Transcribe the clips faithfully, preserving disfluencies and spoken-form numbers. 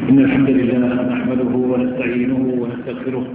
إن الحمد لله نحمده ونستعينه ونستغفره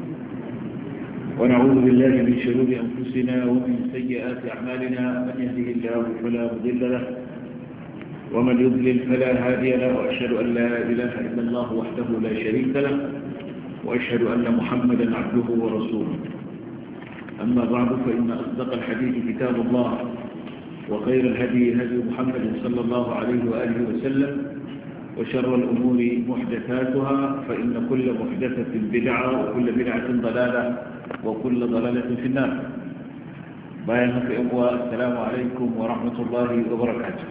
ونعوذ بالله من شرور أنفسنا ومن سيئات أعمالنا. من يهده الله فلا مضل له ومن يضلل فلا هادي له، وأشهد أن لا إله إلا الله وحده لا شريك له، وأشهد أن محمدا عبده ورسوله. أما بعد، فإن أصدق الحديث كتاب الله، وخير الهدي هدي محمد صلى الله عليه وآله وسلم، وشر الأمور محدثاتها، فإن كل محدثة بدعة وكل بدعة ضلالة وكل ضلالة في النار. بيانك إخوة، السلام عليكم ورحمة الله وبركاته.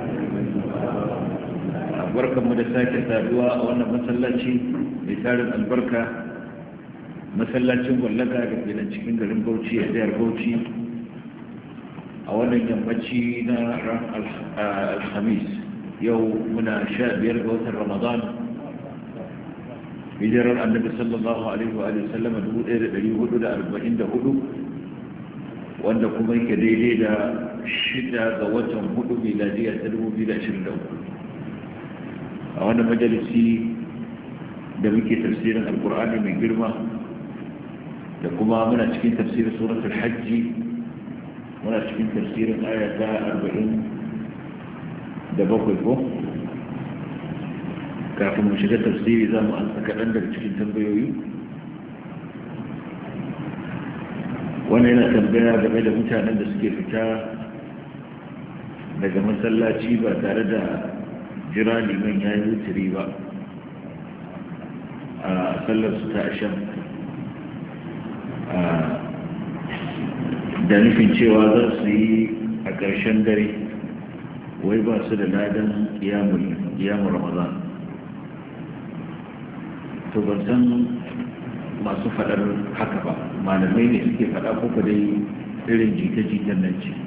بركة مدساكة سابوا وأنا مسلاتي لسالم البركة مسلاتي واللقاء لكينا تشكين قرن بوتي أدير بوتي أولا ينبتي الخميس yau muna sha biyar ga watan ramadan, hijirar annabi sallallahu alaihi wa sallam dubu ɗaya da ɗari hudu da arba'in da hudu, wanda kuma yake daidai da shida ga watan hudu miladiya ta dubu biyu da ashirin da uku. A wannan majalisi da muke tafsirin alkur'ani mai girma, da kuma muna cikin tafsirin suratul hajji, muna cikin tafsirin aya ta arba'in da bakwai ko kafin mu shiga tafsiri za mu ansa kaɗan daga cikin tambayoyi. Wannan yana tambaya game da mutanen da suke fita daga masallaci ba tare da jira liman ya yi wuturi ba a sallar su ta asham, da nufin cewa za su yi a ƙarshen dare, wai ba su da ladan kiyamun ramadan. To ban san masu faɗar haka ba, malamai ne suke faɗa ko ba dai irin jita-jitan nan ce.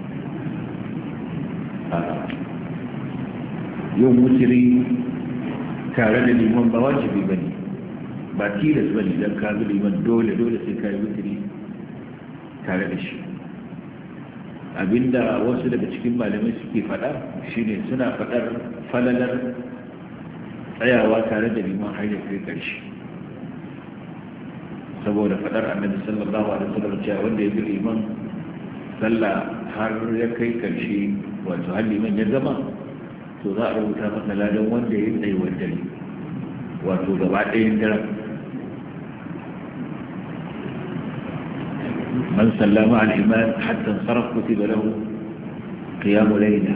Yau mutiri tare da liman ba wajibi ba ne, ba tilas ba ne don ka bi liman dole dole sai ka yi mutiri tare da shi. Abinda wasu daga cikin malamai suke faɗa shine suna faɗar falalar tsayawa tare da liman har ya kai ƙarshe, saboda faɗar annabi sallallahu alaihi wasallam cewa wanda ya bi liman sallah har ya kai ƙarshe, wato har liman ya gama, to za a rubuta masa ladan wanda ya yi tsayuwar dare, wato gaba ɗayan daren. من سلم على الإمام حتى انصرف كتب له قيام ليلة.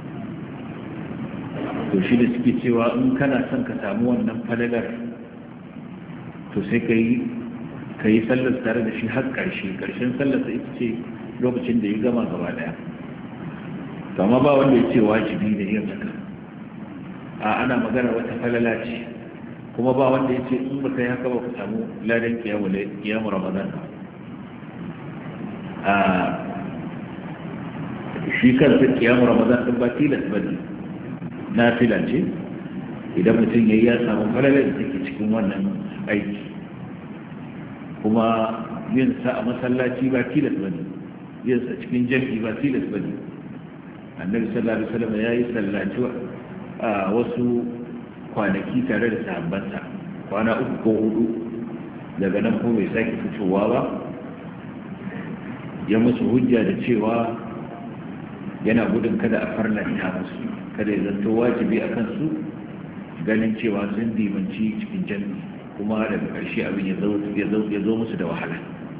to shi da suke cewa in kana son ka samu wannan falalar, to sai ka yi ka yi sallar tare da shi har ƙarshe ƙarshen sallar sa ita ce lokacin da ya gama gaba daya. to amma ba wanda ya ce wajibi da yin haka, a ana magana wata falala ce, kuma ba wanda ya ce in baka yi haka ba ka samu ladan kiyamu ramadan. a shi kansa kiyamu ramadan din ba tilas ba ne, na filance idan mutum ya yi ya samu falalar da take cikin wannan aiki, kuma yin sa a masallaci ba tilas ba ne, yin sa cikin jami'i ba tilas ba ne. Annabi sallallahu alaihi wasallam ya yi sallaci a wasu kwanaki tare da sahabbansa, kwana uku ko hudu, daga nan ko bai sake fitowa ba. Ya musu hujja da cewa yana gudun kada a farlanta musu, kada ya zanto wajibi a kansu, ganin cewa sun dimanci cikin jami'i, kuma daga ƙarshe abin ya zo musu da wahala.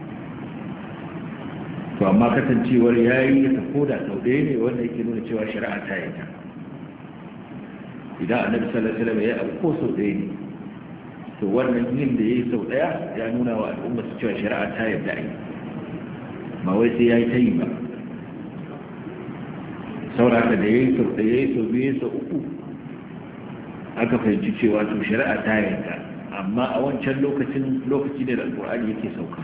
To amma kasancewar ya yi ya tafi da sau ɗaya ne, wanda yake nuna cewa shari'a ta yi ta. Idan annabi sallallahu alaihi wasallam ya abu ko sau ɗaya ne, to wannan yin da ya yi sau ɗaya ya nuna wa al'umma su cewa shari'a ta yarda a yi, ba wai sai ya yi ta yi ba. Sauraka da ya yi sau da ya yi sau biyu sau uku aka fahimci cewa to shari'a ta yanka, amma a wancan lokacin lokaci ne da alƙur'ani yake sauka.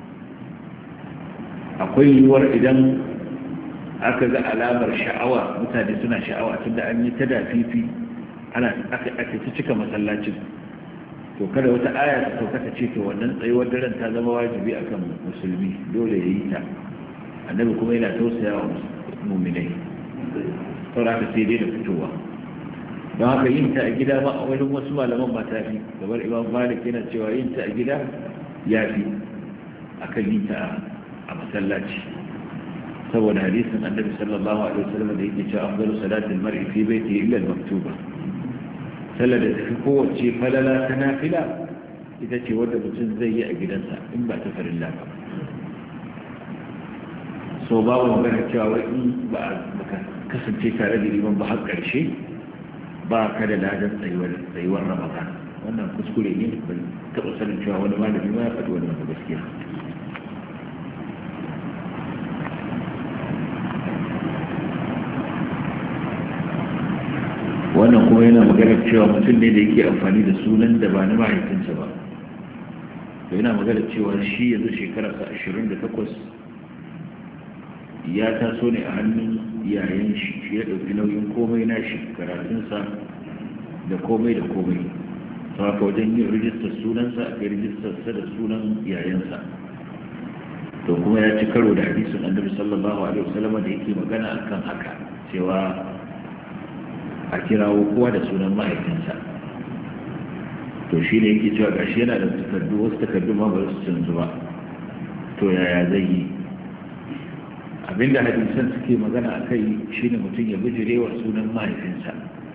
Akwai yiwuwar idan aka ga alamar sha'awa, mutane suna sha'awa tunda an yi ta dafifi ana aka ta cika masallacin, to kada wata aya ta sauka ta ce to wannan tsayuwar daren ta zama wajibi akan musulmi, dole ya yi ta. Annabi kuma yana tausaya wa mu'minai, saboda sai dai da fitowa. don haka yin ta a gida ma a wajen wasu malaman mata fi kamar imam malik yana cewa yin ta a gida ya fi akan yin ta a masallaci saboda hadisin annabi sallallahu alaihi wasallam da yake cewa afdalu salatil mar'i fi baitihi illa al-maktuba sallar da tafi kowace falala ta nafila ita ce wadda mutum zai yi a gidansa in ba ta farilla ba so babu magana cewa wai in ba a kasance tare da liman ba har ƙarshe ba ka da ladan tsayuwar ramadan wannan kuskure ne ban taɓa sanin cewa wani malami ma ya faɗi wani wata gaskiya wannan kuma yana maganar cewa mutum ne da yake amfani da sunan da ba na mahaifinsa ba to yana maganar cewa shi yanzu shekararsa ashirin da takwas ya taso ne a hannun yayin shi shi ya ɗauki nauyin komai na shi karatunsa da komai da komai ta haka wajen yin rijistar sunansa a kai rijistarsa da sunan yayansa to kuma ya ci karo da hadisin annabi sallallahu alaihi wasallam da yake magana akan haka cewa a kirawo kowa da sunan mahaifinsa to shi ne yake cewa gashi yana da takardu wasu takardu ma ba su canzu ba to yaya zai yi abinda hadisan suke magana a kai shine mutum ya bijirewa sunan mahaifinsa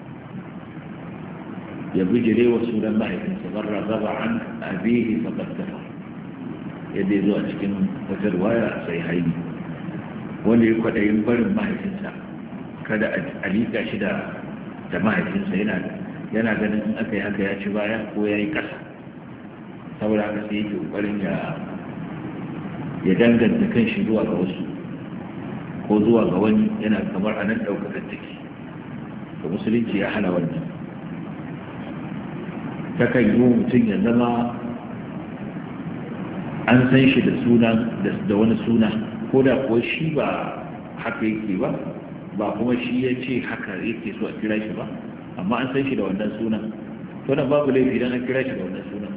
ya bijirewa sunan mahaifinsa barra zaba an abihi faqad kafar yadda ya zo a cikin wata ruwaya sai haini wanda ya kwaɗayin barin mahaifinsa kada a liƙa shi da mahaifinsa yana ganin in aka yi haka ya ci baya ko ya yi ƙasa saboda haka sai yake ƙoƙarin ya danganta kan shi zuwa ga wasu ko zuwa ga wani yana kamar a nan ɗaukakar take da musulunci ya hana wannan ta kan yi mutum ya zama an san shi da suna da wani suna ko da kuwa shi ba haka yake ba ba kuma shi ya ce haka yake so a kira shi ba amma an san shi da wannan sunan to nan babu laifi idan an kira shi da wannan sunan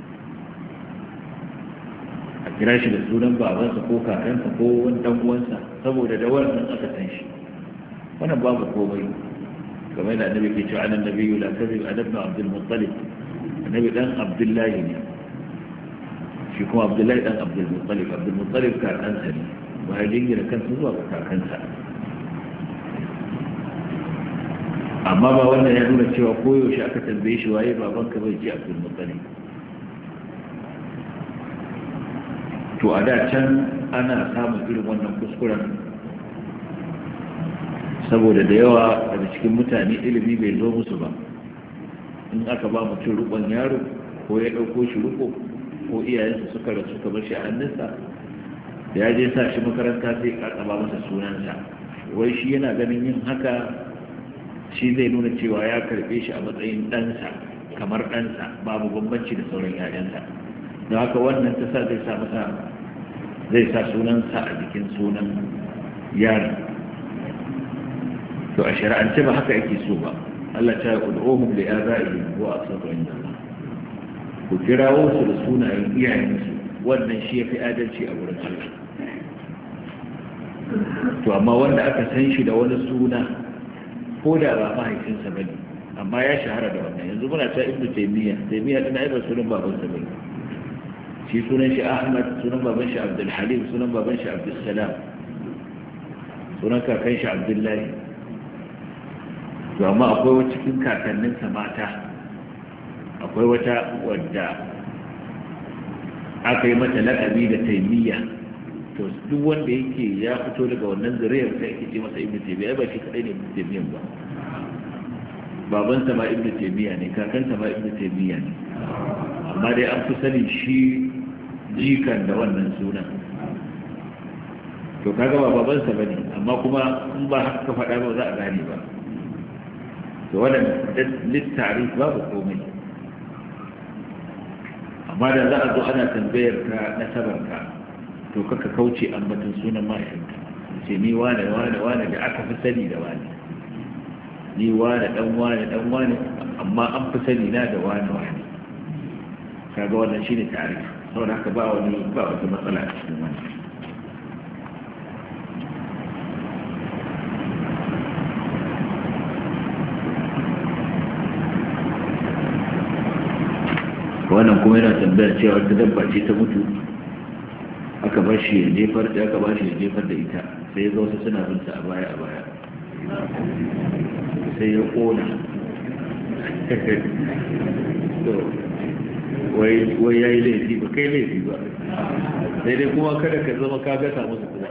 a kira shi da sunan babansa ko kakansa ko wani dan uwansa saboda da wannan aka san shi wannan babu komai kamar da annabi ke cewa annan nabiyyu la kadhib adabna abdul muttalib annabi dan abdullahi ne shi kuma abdullahi dan abdul muttalib abdul muttalib kakansa ne ba ya dingira kansa zuwa ga kakansa amma ba wannan ya nuna cewa koyaushe aka tambaye shi waye babanka bai ji abdul muttalib to a da can ana samun irin wannan kuskuren saboda da yawa daga cikin mutane ilimi bai zo musu ba in aka ba mutum rukon yaro ko ya ɗauko shi ruko ko iyayensa suka rasu kamar shi a hannunsa da ya je sa shi makaranta sai ka ba masa sunansa wai shi yana ganin yin haka shi zai nuna cewa ya karɓe shi a matsayin ɗansa kamar ɗansa babu bambanci da sauran 'ya'yansa don haka wannan ta sa zai sa masa zai sa sunansa a jikin sunan yaron to a shari'ance ba haka yake so ba Allah ta yi ul'uhum li aba'ihim wa aqsatu inda Allah ku kirawo su da sunayen iyayensu wannan shi yafi adalci a wurin Allah to amma wanda aka san shi da wani suna ko da ba mahaifinsa bane amma ya shahara da wannan yanzu muna ta ibnu taymiya taymiya din ai ba sunan babansa bane shi sunan shi ahmad sunan baban shi abdul halim sunan baban shi abdul salam sunan kakan shi abdullahi to amma akwai wata cikin kakanninsa mata akwai wata wadda aka yi mata laƙabi da taimiyya to duk wanda yake ya fito daga wannan zuriyar sai yake ce masa ibnu taymiya ba shi kadai ne ibnu taymiya ba babansa ma ibnu taymiya ne kakansa ma ibnu taymiya ne amma dai an fi sani shi jikan da wannan sunan to kaga ba babansa bane amma kuma in ba haka ka faɗa ba za a gane ba to wannan littarif babu komai amma da za a zo ana tambayar ka nasabarka to kaka kauce ambaton sunan mahaifinka ce ni wane wane wane da aka fi sani da wane ni wane dan wane dan wane amma an fi sani na da wane wane kaga wannan shine tarif saboda haka ba wani ba wata matsala a cikin wannan wannan kuma yana tambayar cewa ta dabba ce ta mutu aka bar shi ya jefar da aka ba shi ya jefar da ita sai ya zo su suna binta a baya a baya sai ya kona wai ya yi laifi ba kai laifi ba sai dai kuma kada ka zama ka gasa musu kuma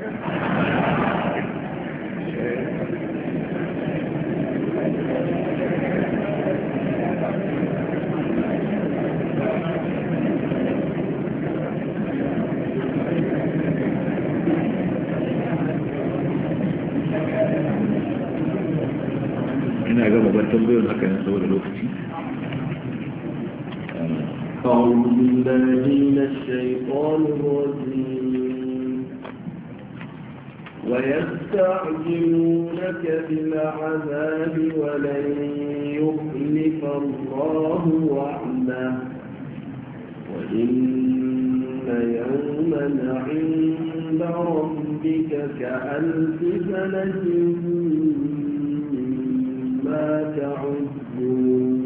ina gama ban tambayon haka ne saboda lokaci أعوذ بالله من الشيطان الرجيم ويستعجلونك بالعذاب ولن يخلف الله وعده وإن يوما عند ربك كألف سنة مما تعدون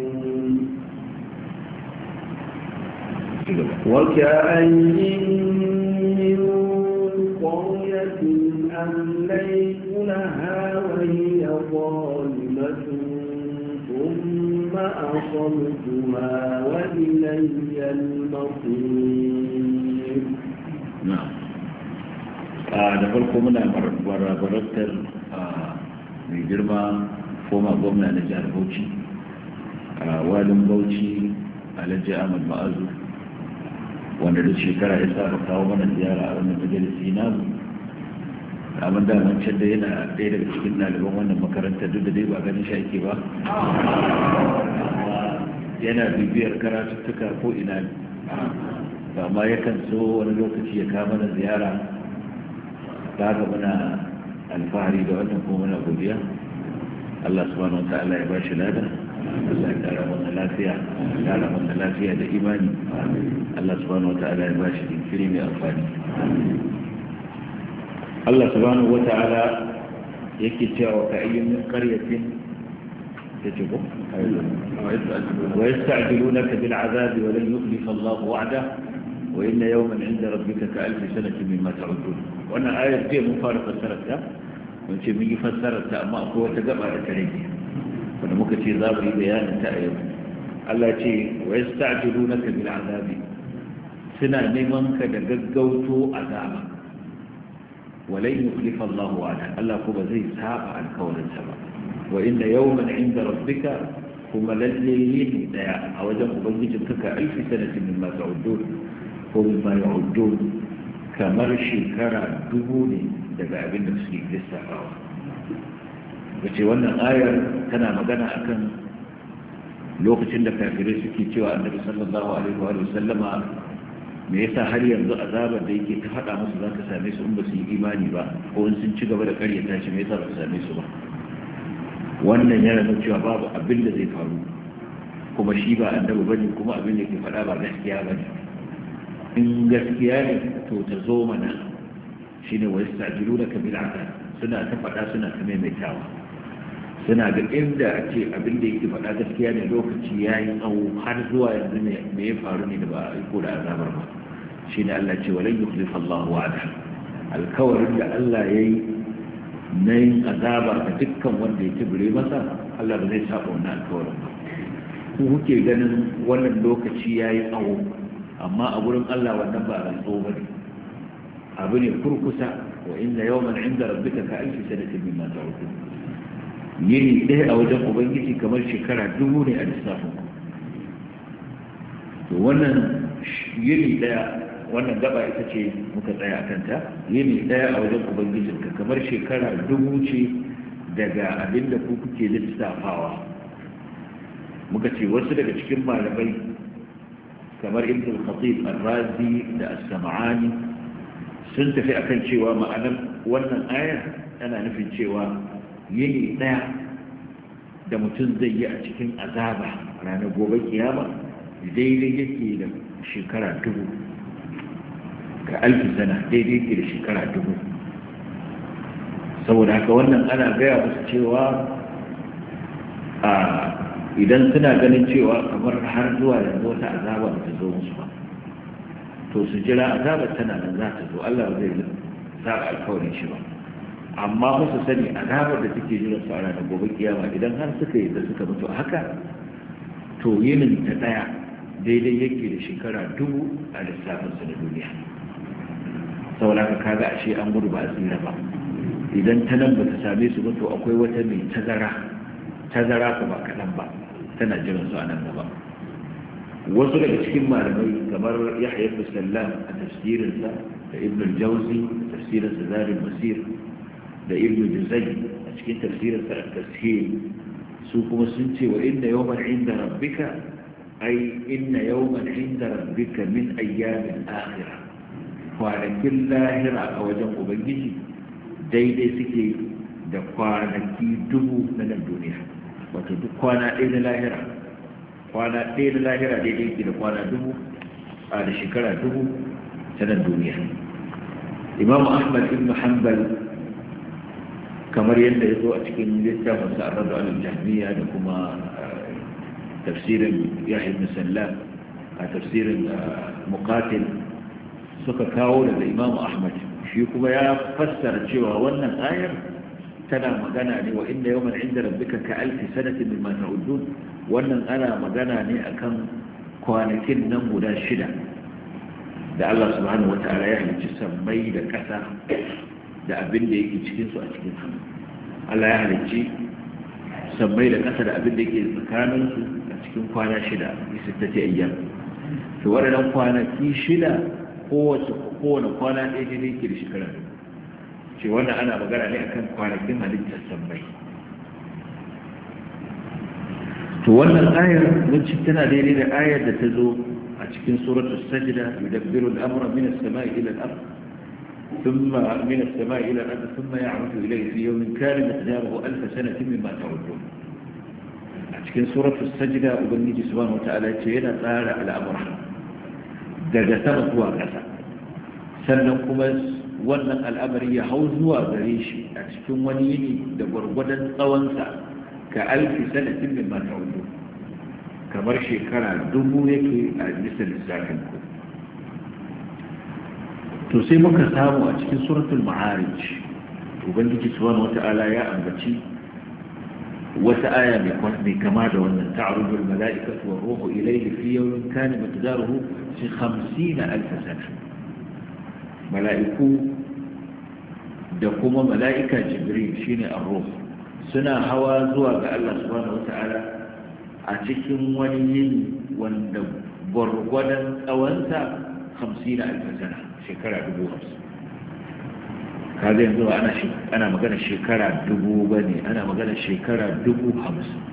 وكأين من قرية أمليت لها وهي ظالمة ثم أصبتها وإلي المصير. نعم. da farko muna barabarantar mai girma koma gwamna na jihar Bauchi walin Bauchi Alhaji Ahmad Ma'azu wanda duk shekara ya saba kawo mana ziyara a wannan majalisi namu abin da wancan da yana ɗaya daga cikin ɗaliban wannan makaranta duk da dai ba ganin shi ake ba yana bibiyar karatuttuka ko ina ba ma yakan so wani lokaci ya kawo mana ziyara ta ga muna alfahari da wannan kuma muna godiya Allah subhanahu wa ta'ala ya ba shi lada Allah ya kara masa lafiya kara masa lafiya da imani Allah subhanahu wata'ala ya bashi jinkiri mai amfani Allah subhanahu wata'ala yake cewa ka ayyin min qaryatin tajibu wa yasta'jilunaka bil 'adhabi wa lan yukhlifa Allahu wa'dahu wa inna yawman 'inda rabbika ka alfi sanatin mimma ta'udun wannan ayar ce mun fara fassararta mun ce mun yi fassararta amma akwai wata gaba da ta rage wanda muka ce za mu yi bayanin ta a yau Allah ce wa yasta'jilunaka bil 'adhabi suna neman ka da gaggauto azaba walai yukhlifa Allahu wa'ada Allah ko ba zai saba alkawarin sa ba wa inna yawman 'inda rabbika kuma lalle yini daya a wajen ubangijin ka alfi sanatin mimma ta'udun ko mimma ya'udun kamar shekara dubu ne daga abin da suke lissafawa wace wannan ayar tana magana akan lokacin da kafirai suke cewa annabi sallallahu alaihi wa sallama me yasa har yanzu azabar da yake ta faɗa musu za ka same su in ba su yi imani ba ko in sun ci gaba da ƙaryata shi me yasa ba su same su ba wannan yana nuna cewa babu abin da zai faru kuma shi ba annabi bane kuma abin da ke faɗa ba gaskiya bane in gaskiya ne to ta zo mana shine wa yasta'jilunaka bil 'adab suna ta faɗa suna ta maimaitawa suna ga inda a ce abin da yake faɗa gaskiya ne lokaci ya yi tsawo har zuwa yanzu ne me ya faru ne da ba a iko da azabar ba shi ne Allah ce walan yukhlifa Allah wa'ada alkawarin da Allah ya yi na yin azaba ga dukkan wanda ya kibire masa Allah ba zai saba wannan alkawarin ba ku kuke ganin wannan lokaci ya yi tsawo amma a gurin Allah wannan ba a tsawo ba ne abu ne kurkusa wa inna yawman inda rabbika ka alfi sanatin mimma ta'udun yini ɗaya a wajen ubangiji kamar shekara dubu ne a lissafin to wannan yini ɗaya wannan gaba ita ce muka tsaya a kanta yini ɗaya a wajen ubangijinka kamar shekara dubu ce daga abin da ku kuke lissafawa muka ce wasu daga cikin malamai kamar ibn al-khatib al-razi da as-sam'ani sun tafi akan cewa ma'anar wannan aya tana nufin cewa yini daya da mutum zai yi a cikin azaba ranar gobe kiyama daidai yake da shekara dubu ga alfi sana daidai yake da shekara dubu saboda haka wannan ana gaya musu cewa a idan suna ganin cewa kamar har zuwa yanzu wata azaba ba ta zo musu ba to su jira azabar tana nan za ta zo Allah ba zai saba alkawarin shi ba amma musu sani azabar da take jira su a ranar gobe kiyama idan har suka yi da suka mutu a haka to yinin ta daya daidai yake da shekara dubu a lissafin su na duniya saboda ka kaga ashe an gudu ba a tsira ba idan ta nan ba ta same su ba to akwai wata mai tazara tazara ko ba kaɗan ba tana jiran su a nan gaba wasu daga cikin malamai kamar Yahya ibn Sallam a tafsirinsa da Ibn al-Jawzi a tafsirinsa Zadul Masir da Ibn Juzay a cikin tafsirinsa at-Tashil su kuma sun ce wa inna yawman 'inda rabbika ay inna yawman 'inda rabbika min ayyamin akhirah kwanakin lahira a wajen ubangiji daidai suke da kwanaki dubu na nan duniya wato duk kwana ɗaya na lahira kwana ɗaya na lahira daidai ke da kwana dubu a da shekara dubu ta nan duniya imamu ahmad ibn hanbal kamar yadda ya zo a cikin littafin sa ar-radd al-jahmiyya da kuma tafsirin yahya ibn sallam a tafsirin muqatil suka kawo daga imamu ahmad shi kuma ya fassara cewa wannan ayar tana magana ne wa inda yawman inda rabbika ka alfi sanatin mimma ta'udun wannan ana magana ne akan kwanakin nan guda shida da Allah subhanahu wata'ala ya halicci sammai da ƙasa da abin da yake cikin su a cikin su Allah ya halicci sammai da ƙasa da abin da yake tsakanin su a cikin kwana shida sittati ayyam to waɗannan kwanaki shida kowace kowane kwana ɗaya ne yake da shekara ce wannan ana magana ne akan kwanakin halittar sammai to wannan ayar mun ci tana daidai da ayar da ta zo a cikin suratul sajda yudabbiru al-amra min as-sama'i ila al-ard thumma min as-sama'i ila al-ard thumma ya'rudu ilayhi fi yawmin kana miqdaruhu alf sanatin mimma ta'udun a cikin suratul sajda ubangiji subhanahu wa ta'ala ce yana tsara al'amura daga sama zuwa ƙasa sannan kuma wannan al'amari ya hau zuwa gare shi a cikin wani yini da gwargwadon tsawonsa ka alfi sanatin min mata hudu kamar shekara dubu yake a bisa lissafin ku to sai muka samu a cikin suratul ma'arij ubangiji subhanahu wata'ala ya ambaci wata aya mai kama da wannan ta'ruju al-mala'ikatu wa ruhu ilayhi fi yawmin kana miqdaruhu khamsina alf sana mala'iku da kuma mala'ika jibril shine ar-ruh suna hawa zuwa ga Allah subhanahu wata'ala a cikin wani yini wanda gwargwadon tsawonsa hamsin alf sana shekara dubu hamsin kaga yanzu ba ana ana magana shekara dubu bane ana magana shekara dubu hamsin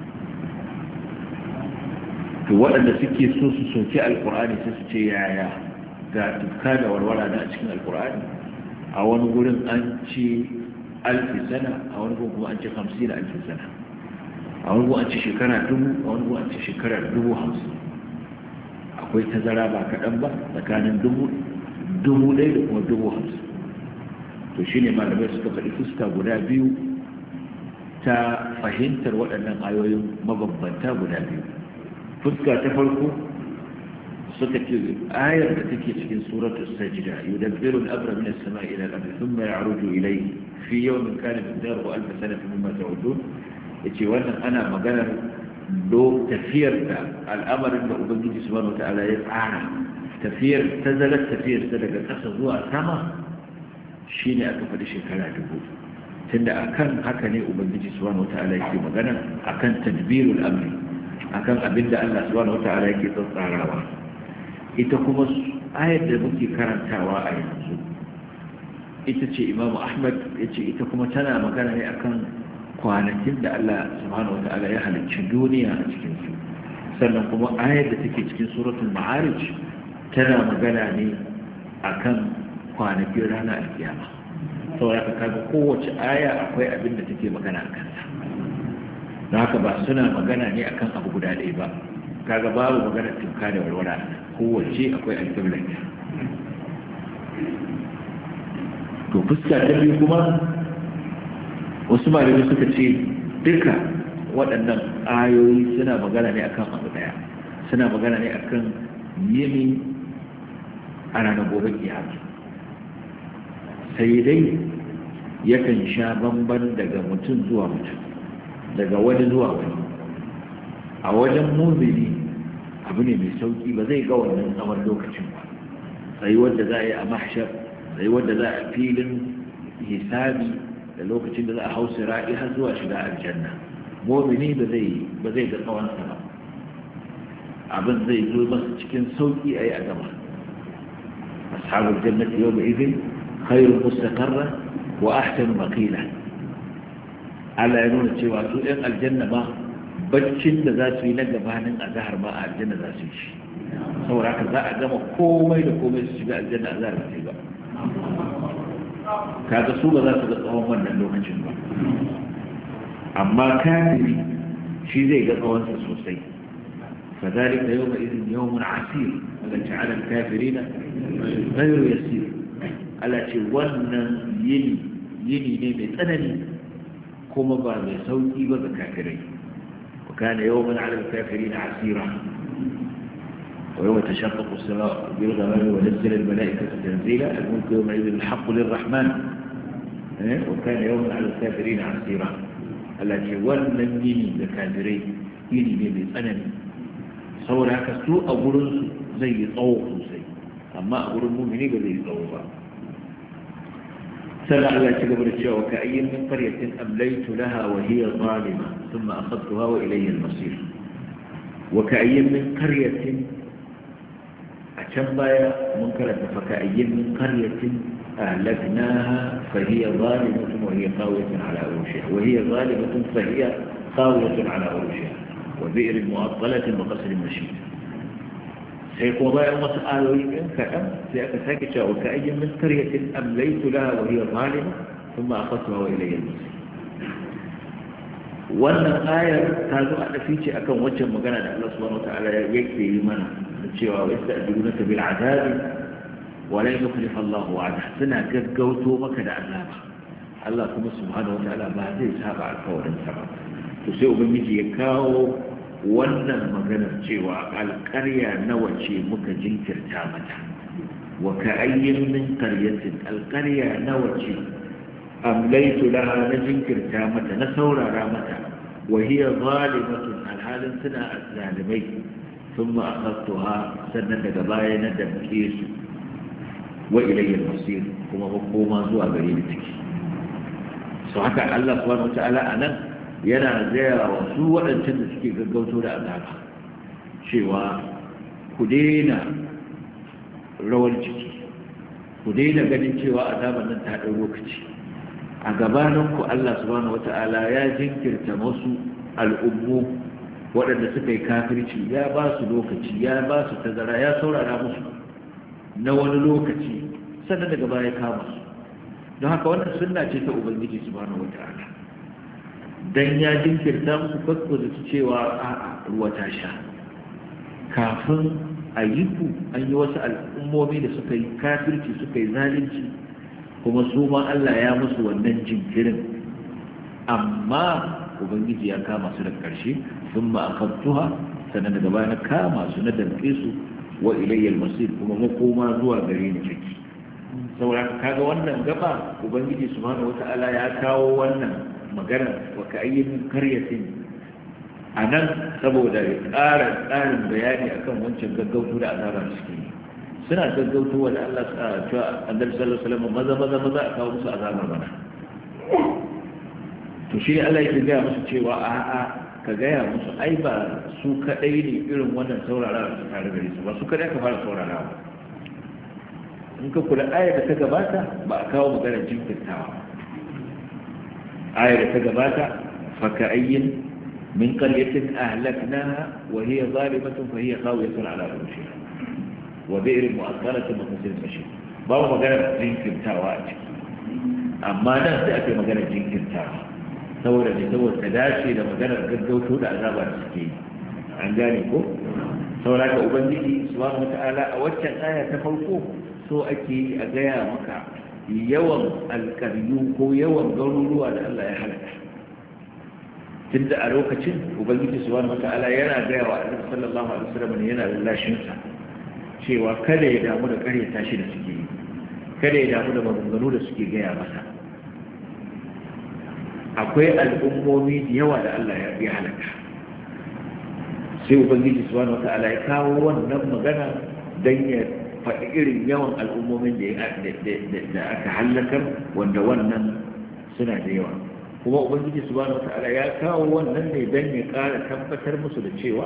to waɗanda suke so su soki alkur'ani sai su ce yaya ga tukka da warwara na cikin alkur'ani a wani gurin an ce alfi sana a wani gurin kuma an ce hamsin alfi sana a wani gurin an ce shekara dubu a wani gurin an ce shekara dubu hamsin akwai tazara ba kaɗan ba tsakanin dubu dubu ɗaya da kuma dubu hamsin to shi ne malamai suka faɗi fuska guda biyu ta fahimtar waɗannan ayoyin mabambanta guda biyu fuska ta farko suka ce ayar da take cikin suratul sajda yudabbiru al-amra min as-sama'i ila al-ardi thumma ya'ruju ilayhi fi yawmin kana miqdaruhu alf sanatin mimma ta'udun yace wannan ana maganar do tafiyar da al'amarin da ubangiji subhanahu wataala ya tsara tafiyar tazarar tafiyar ta daga ƙasa zuwa sama shine aka faɗi shekara dubu tunda akan haka ne ubangiji subhanahu wataala yake magana akan tadbirul amri akan abinda Allah subhanahu wataala yake tsarawa ita kuma ayar da muke karantawa a yanzu ita ce Imam Ahmad yace ita kuma tana magana ne akan kwanakin da Allah subhanahu wataala ya halicci duniya a cikin su sannan kuma ayar da take cikin suratul ma'arij tana magana ne akan kwanakin ranar alkiyama saboda ka kaga kowace aya akwai abin da take magana a kansa don haka ba suna magana ne akan abu guda ɗaya ba kaga babu magana tunka da walwala kowace akwai alƙiblar to fuska ta biyu kuma wasu malamai suka ce duka waɗannan ayoyi suna magana ne akan abu daya suna magana ne akan yini a ranar gobe kiyama sai dai yakan sha bamban daga mutum zuwa mutum daga wani zuwa wani a wajen mumini abu ne mai sauki ba zai ga wannan tsawon lokacin ba sai wanda za a yi a mahshar sai wanda za a filin hisabi da lokacin da za a hausa ra'i har zuwa shiga aljanna mumini ba zai ba zai ga tsawon sa ba abin zai zo masa cikin sauki a yi a gaba ashabul jannati yawma idhin khayrun mustaqarran wa ahsanu maqila Allah ya nuna cewa su ɗan aljanna ma baccin da za su yi na gabanin azhar ma a aljanna za su yi shi saboda haka za a gama komai da komai su shiga aljanna azhar ba sai ba kaga su ba za su ga tsawon wannan lokacin ba amma kafiri shi zai ga tsawonsa sosai فذلك يومئذ يوم عسير التي على الكافرين غير يسير التي ون يني يني نيمي تنني كما بعد سوتي وبكافرين وكان يوما على الكافرين عسيرا ويوم تشقق السماء بالغمام ونزل الملائكة تنزيلا الملك يومئذ الحق للرحمن وكان يوما على الكافرين عسيرا التي ون يني لكافرين يني نيمي تنني saboda haka su a gurinsu zai yi tsawo sosai amma a gurin mumini ba zai yi tsawo ba sannan Allah ci gaba da cewa ka ayyin min qaryatin amlaytu laha wa hiya zalima thumma akhadtuha wa ilayya al-masir wa ka ayyin min qaryatin a can baya mun karanta fa ka ayyin min qaryatin ahlaknaha fa hiya zalimatun wa hiya qawiyatun ala urushiha wa hiya zalimatun fa hiya qawiyatun ala urushiha وبئر معطلة وقصر مشيد سيكون ضائع مسألة كأم سيأتساكت وكأي من قرية أمليت لها وهي ظالمة ثم أخذتها وإلي المصير wannan ayar ta zo a dafi ce akan waccan magana da Allah subhanahu wataala yake yi mana da cewa wa yasta'jilunaka bil azabi wa la yukhlifu Allahu wa'ada suna gaggauto maka da azaba Allah kuma subhanahu wataala ba zai saba alƙawarin sa ba to sai ubangiji ya kawo wannan maganar cewa alƙarya nawa ce muka jinkirta mata wa ka'ayyin min qaryatin alƙarya nawa ce amlaytu laha na jinkirta mata na saurara mata wa hiya zalimatun alhalin suna azzalimai thumma akhadtuha sannan daga baya na damke su wa ilayya al-masir kuma makoma zuwa gare ni take so haka Allah subhanahu wa ta'ala anan yana gaya wa su waɗancan da suke gaggauto da azaba cewa ku daina rawar ciki ku daina ganin cewa azaban nan ta ɗau lokaci a gabaninku Allah subhanahu wata'ala ya jinkirta wasu al'ummu waɗanda suka yi kafirci ya ba su lokaci ya ba su tazara ya saurara musu na wani lokaci sannan daga baya kama su don haka wannan sunna ce ta ubangiji subhanahu wata'ala dan ya jinkirta musu fakko da su cewa a ruwa ta sha kafin a yi ku an yi wasu al'ummomi da suka yi kafirci suka yi zalunci kuma su ma Allah ya musu wannan jinkirin amma ubangiji ya kama su da ƙarshe sun ma'akantuha sannan daga baya na kama su na damƙe su wa ilayyar masir kuma makoma zuwa gare ni ciki saboda kaga wannan gaba ubangiji subhanahu wata'ala ya kawo wannan magana wa ka'ayyin karyatin a nan saboda ya ƙara tsarin bayani akan wancan gaggauto da azaba suke yi suna gaggauto wa da Allah cewa annabi sallallahu alaihi wasallam maza maza maza a kawo musu azabar bana to shi Allah yake gaya musu cewa a'a ka gaya musu ai ba su kadai ne irin wannan saurarawa su tare gare su ba su kadai ka fara saurarawa in ka kula ayar da ta gabata ba a kawo maganar jinkirtawa ayar da ta gabata faka ayyin min qaryatin ahlaknaha wa hiya zalimatun fa hiya khawiyatun ala urushiha wa bi'rin mu'akkaratin wa qasil mashid ba mu maganar jinkirtawa a ciki amma nan sai ake maganar jinkirtawa saboda ne saboda ta dace da maganar gaggauto da azaba da suke yi an gane ko saboda ka ubangiji subhanahu wata'ala a waccan aya ta farko so ake yi a gaya maka yawan alƙaryu ko yawan garuruwa da Allah ya halaka tunda a lokacin ubangiji subhanahu wata'ala yana gaya wa annabi sallallahu alaihi wasallam ne yana lallashin sa cewa kada ya damu da karyata shi da suke yi, kada ya damu da maganganu da suke gaya masa. akwai al'ummomi da yawa da Allah ya halaka, sai ubangiji subhanahu wata'ala ya kawo wannan magana dan ya faɗi irin yawan al'ummomin da aka halakar, wanda wannan suna da yawa. kuma ubangiji subhanahu wata'ala ya kawo wannan ne dan ya ƙara tabbatar musu da cewa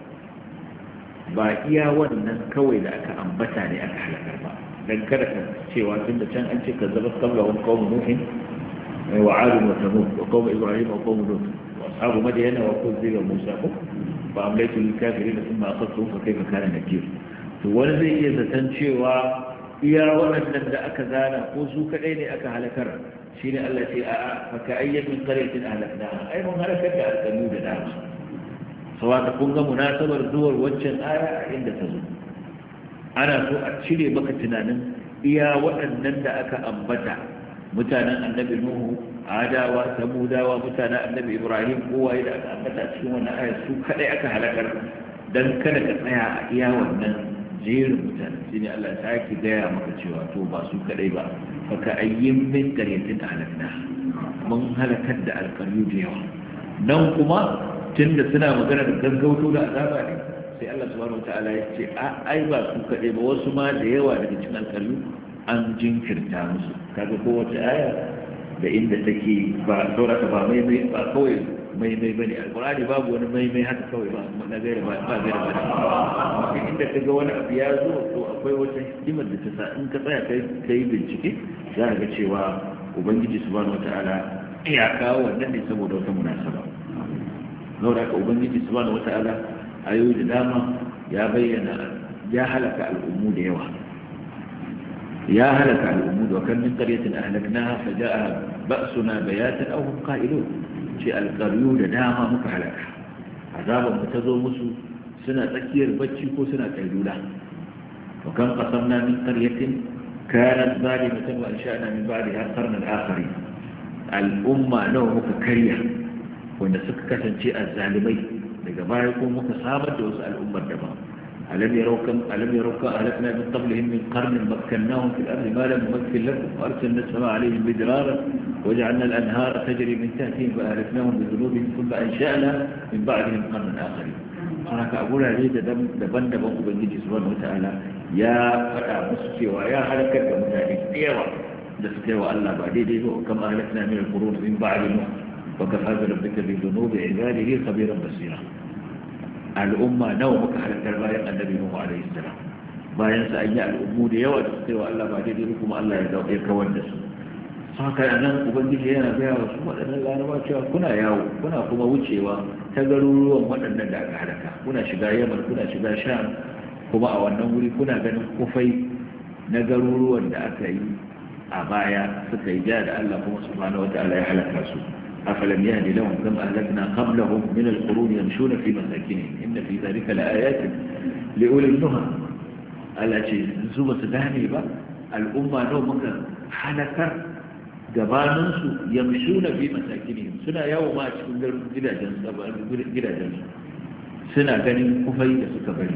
ba iya wannan kawai da aka ambata ne aka halakar ba, dan kada ka cewa tun da can an ce kazzabat qablahum qawmun nuhin wa 'ad wa thamud wa qawm ibrahim wa qawm lut wa ashabu madyan wa kuzziba musa fa amlaytu lil kafirin thumma aqadtuhum fa kayfa kana nakir. to wani zai iya zaton cewa iya waɗannan da aka zana ko su kaɗai ne aka halakar, shi ne Allah ce a'a faka ayyamin qaryatin ahlaknaha, ai mun halakar da alƙalu da dama. sawata kun ga munasabar zuwar waccan aya a inda ta zo, ana so a cire maka tunanin iya waɗannan da aka ambata, mutanen annabi nuhu, adawa, samudawa, mutanen annabi ibrahim, kowaye da aka ambata cikin wannan aya su kaɗai aka halakar, dan kada ka tsaya a iya wannan jerin mutane. shi ne Allah ta ki gaya maka cewa to ba su kadai ba, faka ayyin min qaryatin ahlakna, mun halakar da alƙaryu da yawa. nan kuma tunda suna magana da gaggauto da azaba ne, sai Allah subhanahu wataala ya ce a ai ba su kadai ba, wasu ma da yawa daga cikin alƙaryu an jinkirta musu. kaga kowace aya da inda take ba sauraka ba mai mai ba kawai mai mai bane alqur'ani babu wani mai mai haka kawai ba na gaira ba ba gaira ba amma inda kaga wani abu ya zo to akwai wata hikimar da ta sa in ka tsaya kai kai bincike za ka ga cewa ubangiji subhanahu wataala ya kawo wannan ne saboda wata munasaba. saboda ka ubangiji subhanahu wataala ayoyi da dama ya bayyana ya halaka al'ummu da yawa, ya halaka al'ummu da kan min qaryatin ahlaknaha faja'a ba'suna bayatan aw hum qa'ilun, ce alƙaryu da dama muka halaka, azaban mu ta zo musu suna tsakiyar bacci ko suna kailula. wa kan qasamna min qaryatin kanat zalimatan wa ansha'na min ba'daha qarnan akharin, al'umma nawa muka karya wanda suka kasance azzalimai, daga baya ko muka samar da wasu al'ummar daban. ألم يروا كم ألم يروا كم أهلكنا من قبلهم من قرن مكناهم في الأرض ما لم نمكن لكم وأرسلنا السماء عليهم مدرارا وجعلنا الأنهار تجري من تحتهم فأهلكناهم بذنوبهم ثم أنشأنا من بعدهم قرنا آخرين. هناك أقول عليه دبن دبن أبنجي سبحانه وتعالى يا فتى مسكي ويا هلكت ومتاني ديوا دسكي وألا بعدي ديوا كم أهلكنا من القرون من بعد نوح وكفى بربك بذنوب عباده خبيرا بصيرا. al'umma nawa muka halartar bayan annabi Nuhu alaihi salam, bayan sa an yi al'ummu da yawa da suka yi wa Allah ba daidai kuma Allah ya dauke kawar da su. haka nan ubangiji yana gaya wa su waɗannan laraba cewa kuna yawo kuna kuma wucewa ta garuruwan waɗannan da aka halaka, kuna shiga Yaman, kuna shiga Sham, kuma a wannan wuri kuna ganin kufai na garuruwan da aka yi a baya suka yi ja da Allah kuma subhanahu wataala ya halaka su. أفلم يهد لهم كما أهلكنا قبلهم من القرون يمشون في مساكنهم إن في ذلك لآيات لأولي النهى. التي زوبة دهني بقى الأمة نومك حلكة جبانس يمشون في مساكنهم سنة يوم ما تكون جدا جنس جدا جنس سنة كان كفاية سكبري.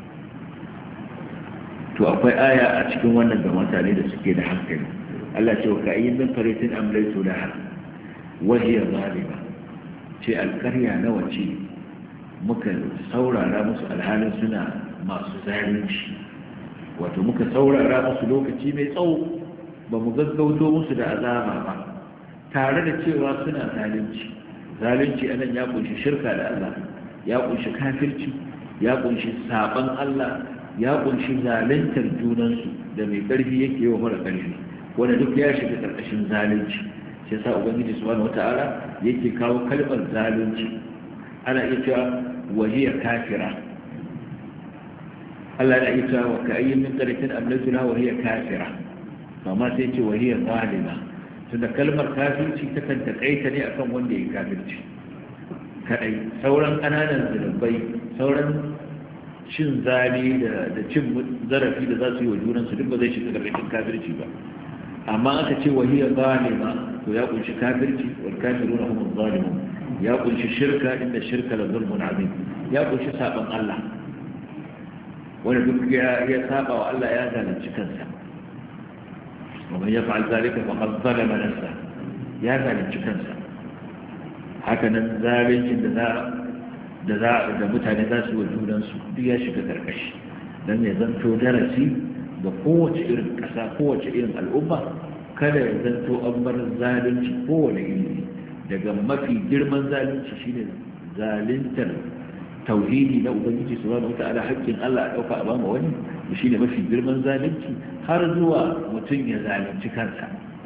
to akwai aya a cikin wannan da mutane da suke da hankali. Allah ce wa ka'ayyin min qaryatin amlaytu laha wahiyar zalima, ce alkarya nawa ce muka saurara musu alhalin suna masu zalunci, wato muka saurara musu lokaci mai tsawo ba mu gaggauto musu da azaba ba tare da cewa suna zalunci. zalunci anan ya kunshi shirka da Allah, ya kunshi kafirci, ya kunshi saban Allah, ya kunshi zaluntar junansu da mai karfi yake yi wa mara karfi, wanda duk ya shiga karkashin zalunci. sai sa ubangiji subhanahu wata'ala yake kawo kalmar zalunci. ana iya cewa wahiyar kafira, Allah ya iya cewa ka ayyin min qaryatin amlatuna wahiyar kafira, amma sai ce wahiyar zalima, tunda kalmar kafirci ta kan takaita ne akan wanda ya kafirci kadai. sauran kananan zunubai, sauran cin zali da cin zarafi da za su yi wa junansu duk ba zai shiga karkashin kafirci ba. amma aka ce wahiyar zalima to ya kunshi kafirci wal kafiruna hum zalimun, ya kunshi shirka inda shirka la zulmun azim ya kunshi saban Allah wanda duk ya ya saba wa Allah ya zalunci kansa ومن يفعل ذلك فقد ظلم نفسه ya zalunci kansa haka nan zalincin da za da za da mutane za su wa junansu duk ya shiga karkashi dan ya zanto darasi ga kowace irin ƙasa kowace irin al'umma kada ya zanto an bar zalunci kowane iri daga mafi girman zalunci shine zaluntar tauhidi na ubangiji subhanahu wata'ala haƙƙin Allah a ɗauka a bama wani shine mafi girman zalunci har zuwa mutum ya zalunci kansa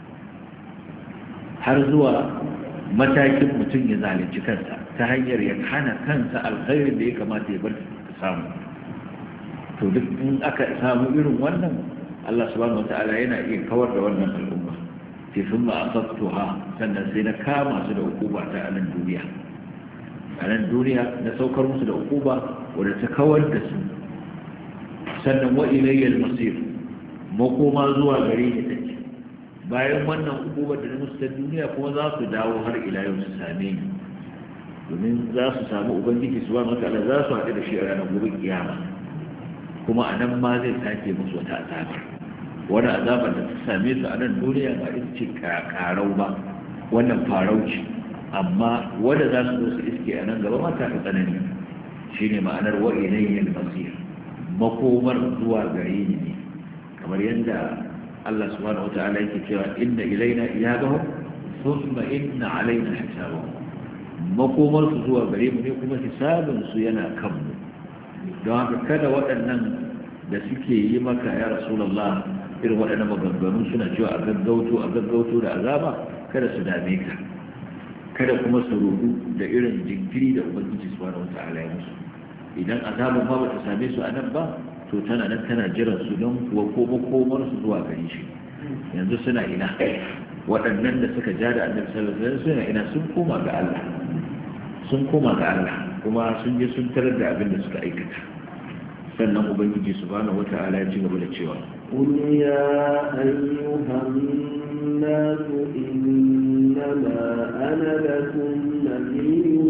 har zuwa matakin mutum ya zalunci kansa ta hanyar ya hana kansa alkhairin da ya kamata ya bar samu to duk in aka samu irin wannan Allah subhanahu wata'ala yana iya kawar da wannan al'umma fi thumma asabtuha sannan sai na kama su da hukuma ta anan duniya anan duniya na saukar musu da hukuma wadda ta kawar da su sannan wa ilayya al-masir makoma zuwa gare ni take bayan wannan hukumar da na musu ta duniya kuma za su dawo har ila yau su same ni domin za su samu ubangiji subhanahu wata'ala za su haɗu da shi a ranar gobe kiyama kuma a nan ma zai sake musu wata azaba wani azabar da ta same su a nan duniya ba ita ce karau ba wannan farauci amma wanda za su zo su iske a nan gaba ma ta fi tsanani shine ma'anar wa ilayya al-masir makomar zuwa gare ni ne kamar yadda Allah subhanahu wata'ala yake cewa inna ilaina iyabahum thumma inna alaina hisabahum makomar su zuwa gare mu ne kuma hisabin su yana kanmu don haka kada waɗannan da suke yi maka ya rasulullah irin waɗannan maganganu suna cewa a gaggauto a gaggauto da azaba kada su dame ka kada kuma su rudu da irin jinkiri da ubangiji subhanahu wata'ala ya musu idan azabun ma bata same su a nan ba to tana nan tana jiran su don kuwa ko makomar su zuwa gare shi yanzu suna ina waɗannan da suka ja da annabi sallallahu alaihi wasallam suna ina sun koma ga Allah sun koma ga Allah kuma sun je sun tarar da abin da suka aikata sannan ubangiji subhanahu wata'ala ya ci gaba da cewa قل يا أيها الناس إنما أنا لكم نذير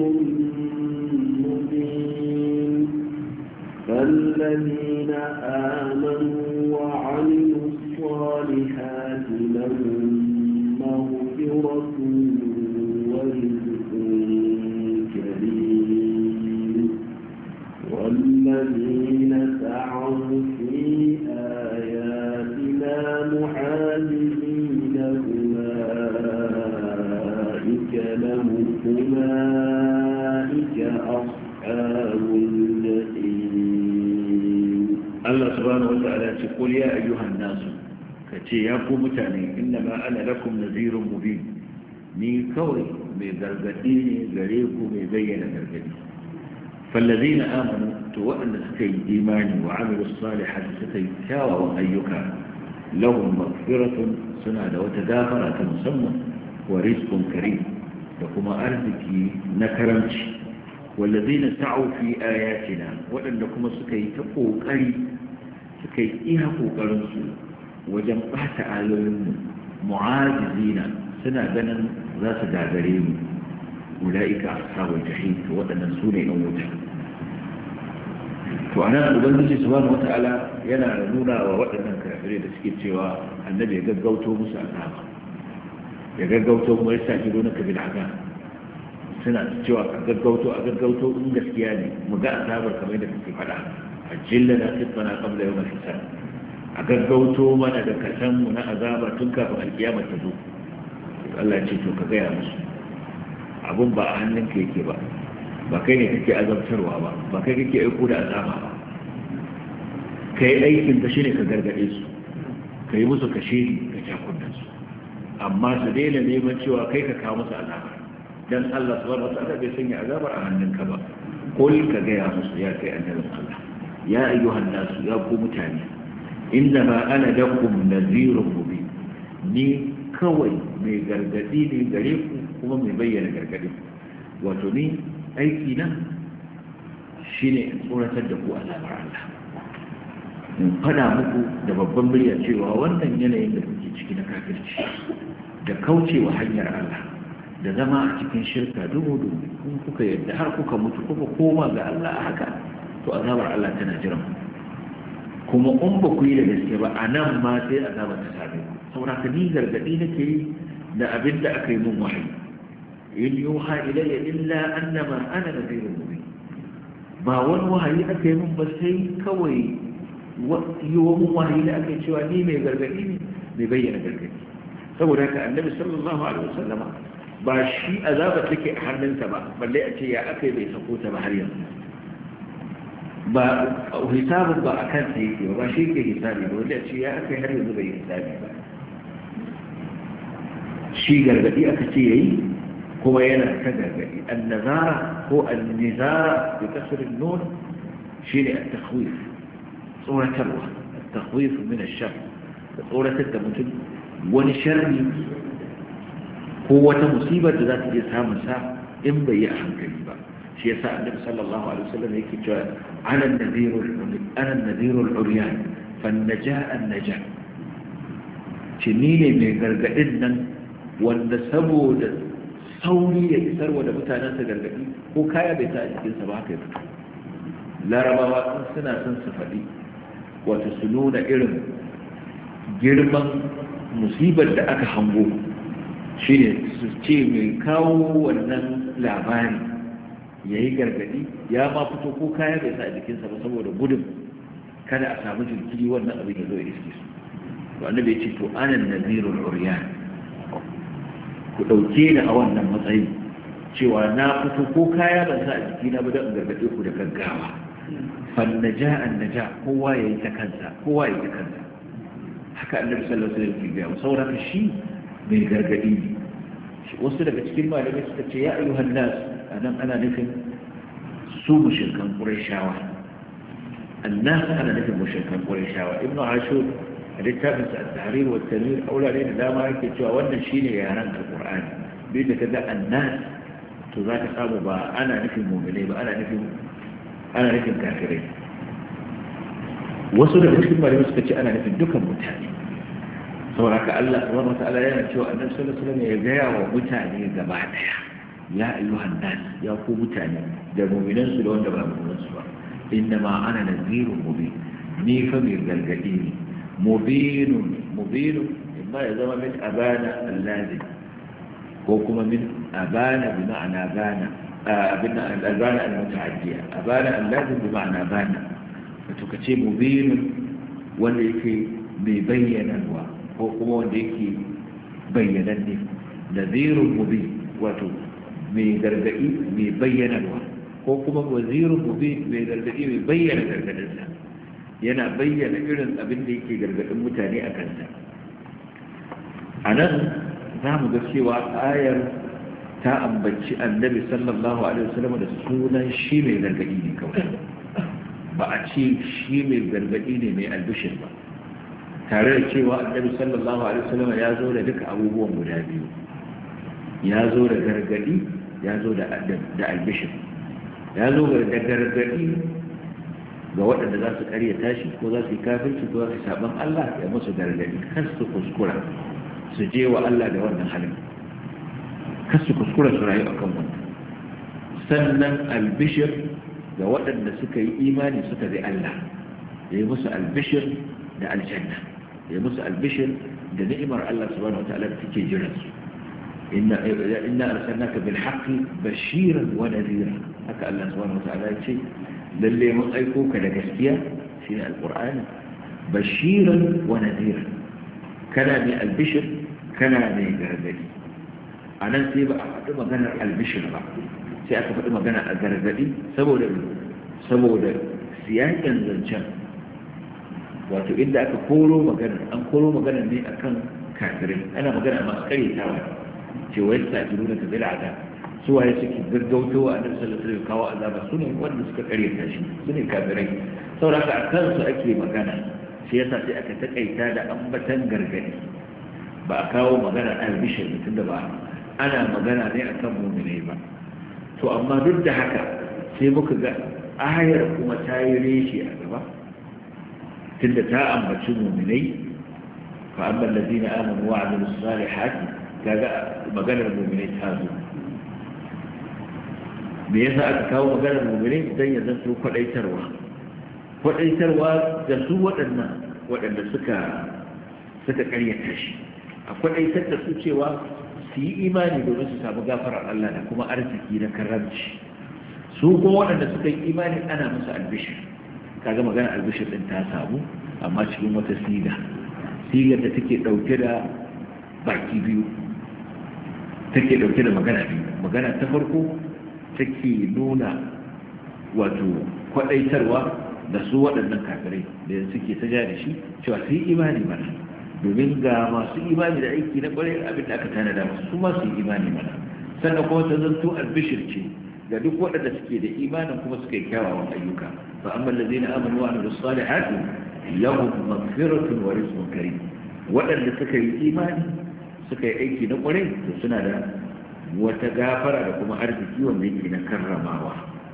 مبين فالذين آمنوا وعملوا الصالحات لهم مغفرة ورزق كريم والذين سعوا في آياتنا معاذبين أولئك لهم أولئك أصحاب الجحيم الله سبحانه وتعالى يقول يا أيها الناس كتي يا متاني إنما أنا لكم نذير مبين ni kawai mai gargadi ne gare ku mai bayyana gargadi fallazina amanu to waɗanda suka yi imani wa amilu salihati suka yi kyawawan ayyuka lahum maghfiratun suna da wata gafara ta musamman wa rizqun karim da kuma arziki na karamci wallazina sa'u fi ayatina waɗanda kuma suka yi ta kokari suka yi iya kokarin su wajen bata ayoyin mu'ajizina suna ganin za su gagare mu ula'ika ashabul jahim to waɗannan su ne ɗan wuta to anan ubangiji subhanahu wata'ala yana nuna wa waɗannan kafirai da suke cewa annabi ya gaggauto musu azaba ya gaggauto mu ya saki dona kabil azab suna cewa a gaggauto a gaggauto in gaskiya ne mu ga azabar kamar da kake faɗa ajilla da tsana qabla yawm al-hisab a gaggauto mana da kasan mu na azaba tun kafin alkiyama ta zo Allah ce to ka gaya musu abun ba a hannunka yake ba ba kai ne kake azabtarwa ba ba kai kake aiko da azaba ba kai aikin ka shine ka gargade su ka yi musu kashe ka cakudan su amma su daina neman cewa kai ka kawo musu azaba dan Allah subhanahu wataala bai sanya azabar a hannunka ba kul ka gaya musu ya kai annabin Allah ya ayyuhan nasu ya ku mutane innama ana lakum nadhirun mubin ni kawai mai gargadi ne gare ku kuma mai bayyana gargadi wato ni aiki nan shine in tsoratar da ku azabar Allah in fada muku da babban murya cewa wannan yanayin da kuke ciki na kafirci da kaucewa hanyar Allah da zama a cikin shirka dubu dubu in kuka yadda har kuka mutu kuka koma ga Allah a haka to azabar Allah tana jiran kuma in ba ku yi da gaske ba a nan ma sai azabar ta same ku saboda ka ni gargadi nake yi da abin da aka yi mun wahayi in yuha ilayya illa annama ana nadhirun mubin ba wani wahayi aka yi mun ba sai kawai yi wa mun wahayi da aka yi cewa ni mai gargadi ne mai bayyana gargadi saboda haka annabi sallallahu alaihi wasallama ba shi azaba take a hannunsa ba balle a ce ya aka yi bai sako ta ba har yanzu ba hisabin ba a kansa yake ba shi ke hisabi ba wanda a ce ya aka yi har yanzu bai hisabi ba shi gargadi aka ce yayi kuma yana ta gargadi annazara ko annizara bi kasrin nun shine at-takhwif tsoratarwa at-takhwif min ash-shar tsoratar da mutum wani sharri ko wata musibar da za ta iya samun sa in bai yi a hankali ba shi yasa annabi sallallahu alaihi wasallam yake cewa ana an-nadhirul ana an-nadhirul uryan fan najaa an-najaa ni ne mai gargadin nan wanda saboda sauri ya isarwa da mutanensa gargadi ko kaya bai sa a jikinsa ba haka ya fito larabawa suna son su faɗi wato su nuna irin girman musibar da aka hango shi ne su ce mai kawo wannan labari ya yi gargadi ya ma fito ko kaya bai sa a jikinsa ba saboda gudun kada a samu jinkiri wannan abin ya zo ya iske su to annabi ya ce to anan nazirul uryan ku ɗauke ni a wannan matsayi cewa na fito ko kaya ban sa a jikina ba don gargaɗe ku da gaggawa fannaja annaja kowa ya yi ta kansa kowa ya yi ta kansa haka annabi sallallahu alaihi wasallam ke gaya saboda shi mai gargaɗi ne wasu daga cikin malamai suka ce ya ayyuhan nas anan ana nufin su mushrikan qurayshawa annas ana nufin mushrikan qurayshawa ibnu ashur a littafin sa at-tahrir wa at-tanwir aulare da dama yake cewa wannan shine yaran alqur'ani bai da kaga annas to za ka samu ba ana nufin mu'mini ba ana nufin ana nufin kafirai wasu daga cikin malamai suka ce ana nufin dukan mutane saboda haka Allah subhanahu wa ta'ala yana cewa annabi sallallahu alaihi wasallam ya gaya wa mutane gaba daya ya ayyuhan nas ya ku mutane da mu'minan su da wanda ba mu'minan su ba inna ma ana nadhirun mubin ni fa mai gargadi ne mubinun mubinun imma ya zama min abana allazim ko kuma min abana bi ma'ana bana abinda abana al-muta'addiya abana allazim bi ma'ana bana wato kace mubinun wanda yake mai bayyanarwa ko kuma wanda yake bayyananne nadhirun mubin wato mai gargadi mai bayyanarwa ko kuma wazirun mubin mai gargadi mai bayyana gargadinsa yana bayyana irin abin da yake gargadin mutane a kansa a nan za mu ga cewa ayar ta ambaci annabi sallallahu alaihi wasallam da sunan shi mai gargadi ne kawai ba a ce shi mai gargadi ne mai albishir ba tare da cewa annabi sallallahu alaihi wasallam ya zo da duka abubuwan guda biyu ya zo da gargadi ya zo da albishir ya zo da gargadi ga waɗanda za su karya tashi ko za su yi kafirci ko za su saban Allah ya musu gargadi kan su kuskura su je wa Allah da wannan halin kan su kuskura su rayu akan wannan sannan albishir ga waɗanda suka yi imani suka bi Allah ya yi musu albishir da aljanna ya musu albishir da ni'imar Allah subhanahu wa ta'ala da take jiran su inna inna arsalnaka bil haqqi bashiran wa nadhira haka Allah subhanahu wa ta'ala ya ce lalle mun aiko ka da gaskiya shine alqur'ani bashiran wa nadhira kana mai albishir kana mai gargadi anan sai ba a faɗi maganar albishir ba sai aka faɗi magana a gargadi saboda saboda siyakin zancen wato inda aka koro magana an koro magana ne akan kafirai ana magana masu karyatawa cewa yasta jiruna ta bila ada su waye suke gaggautowa a nan sallallahu alaihi kawo azaba su ne wanda suka karyata shi su ne kafirai saboda haka a kansu ake magana shi yasa sai aka takaita da ambatan gargadi ba a kawo magana albishir mutum da ba ana magana ne akan mu'minai ba to amma duk da haka sai muka ga ayar kuma ta yi reshe a gaba tunda ta ambaci mu'minai fa amma allazina amanu wa amilus salihati kaga maganar mu'minai ta zo. me yasa aka kawo maganar mu'minai dan ya zanto kwadaitarwa kwadaitarwa da su waɗannan waɗanda suka suka karyata shi a kwadaitar da su cewa su yi imani domin su samu gafarar Allah da kuma arziki na karamci. su kuma waɗanda suka yi imani ana musu albishir. kaga magana albishir din ta samu amma cikin wata siga sigar da take dauke da baki biyu, take dauke da magana biyu. magana ta farko take nuna wato kwadaitarwa da su waɗannan kafirai da suke ta ja da shi cewa su yi imani mana, domin ga masu imani da aiki na ƙwarai abin da aka tanada masu su masu yi imani mana. sannan kuma ta zanto albishir ce ga duk waɗanda suke da imanin kuma suka yi kyawawan ayyuka. fa amma allazina amanu wa amilus salihati lahum maghfiratun wa rizqun karim. waɗanda suka yi imani suka yi aiki na ƙwarai to suna da wata gafara da kuma arziki wanda yake na karramawa.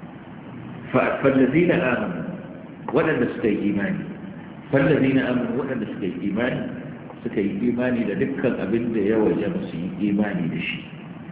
fa allazina amanu waɗanda suka yi imani fa allazina amanu waɗanda suka yi imani suka yi imani da dukkan abin da ya wajaba su yi imani da shi,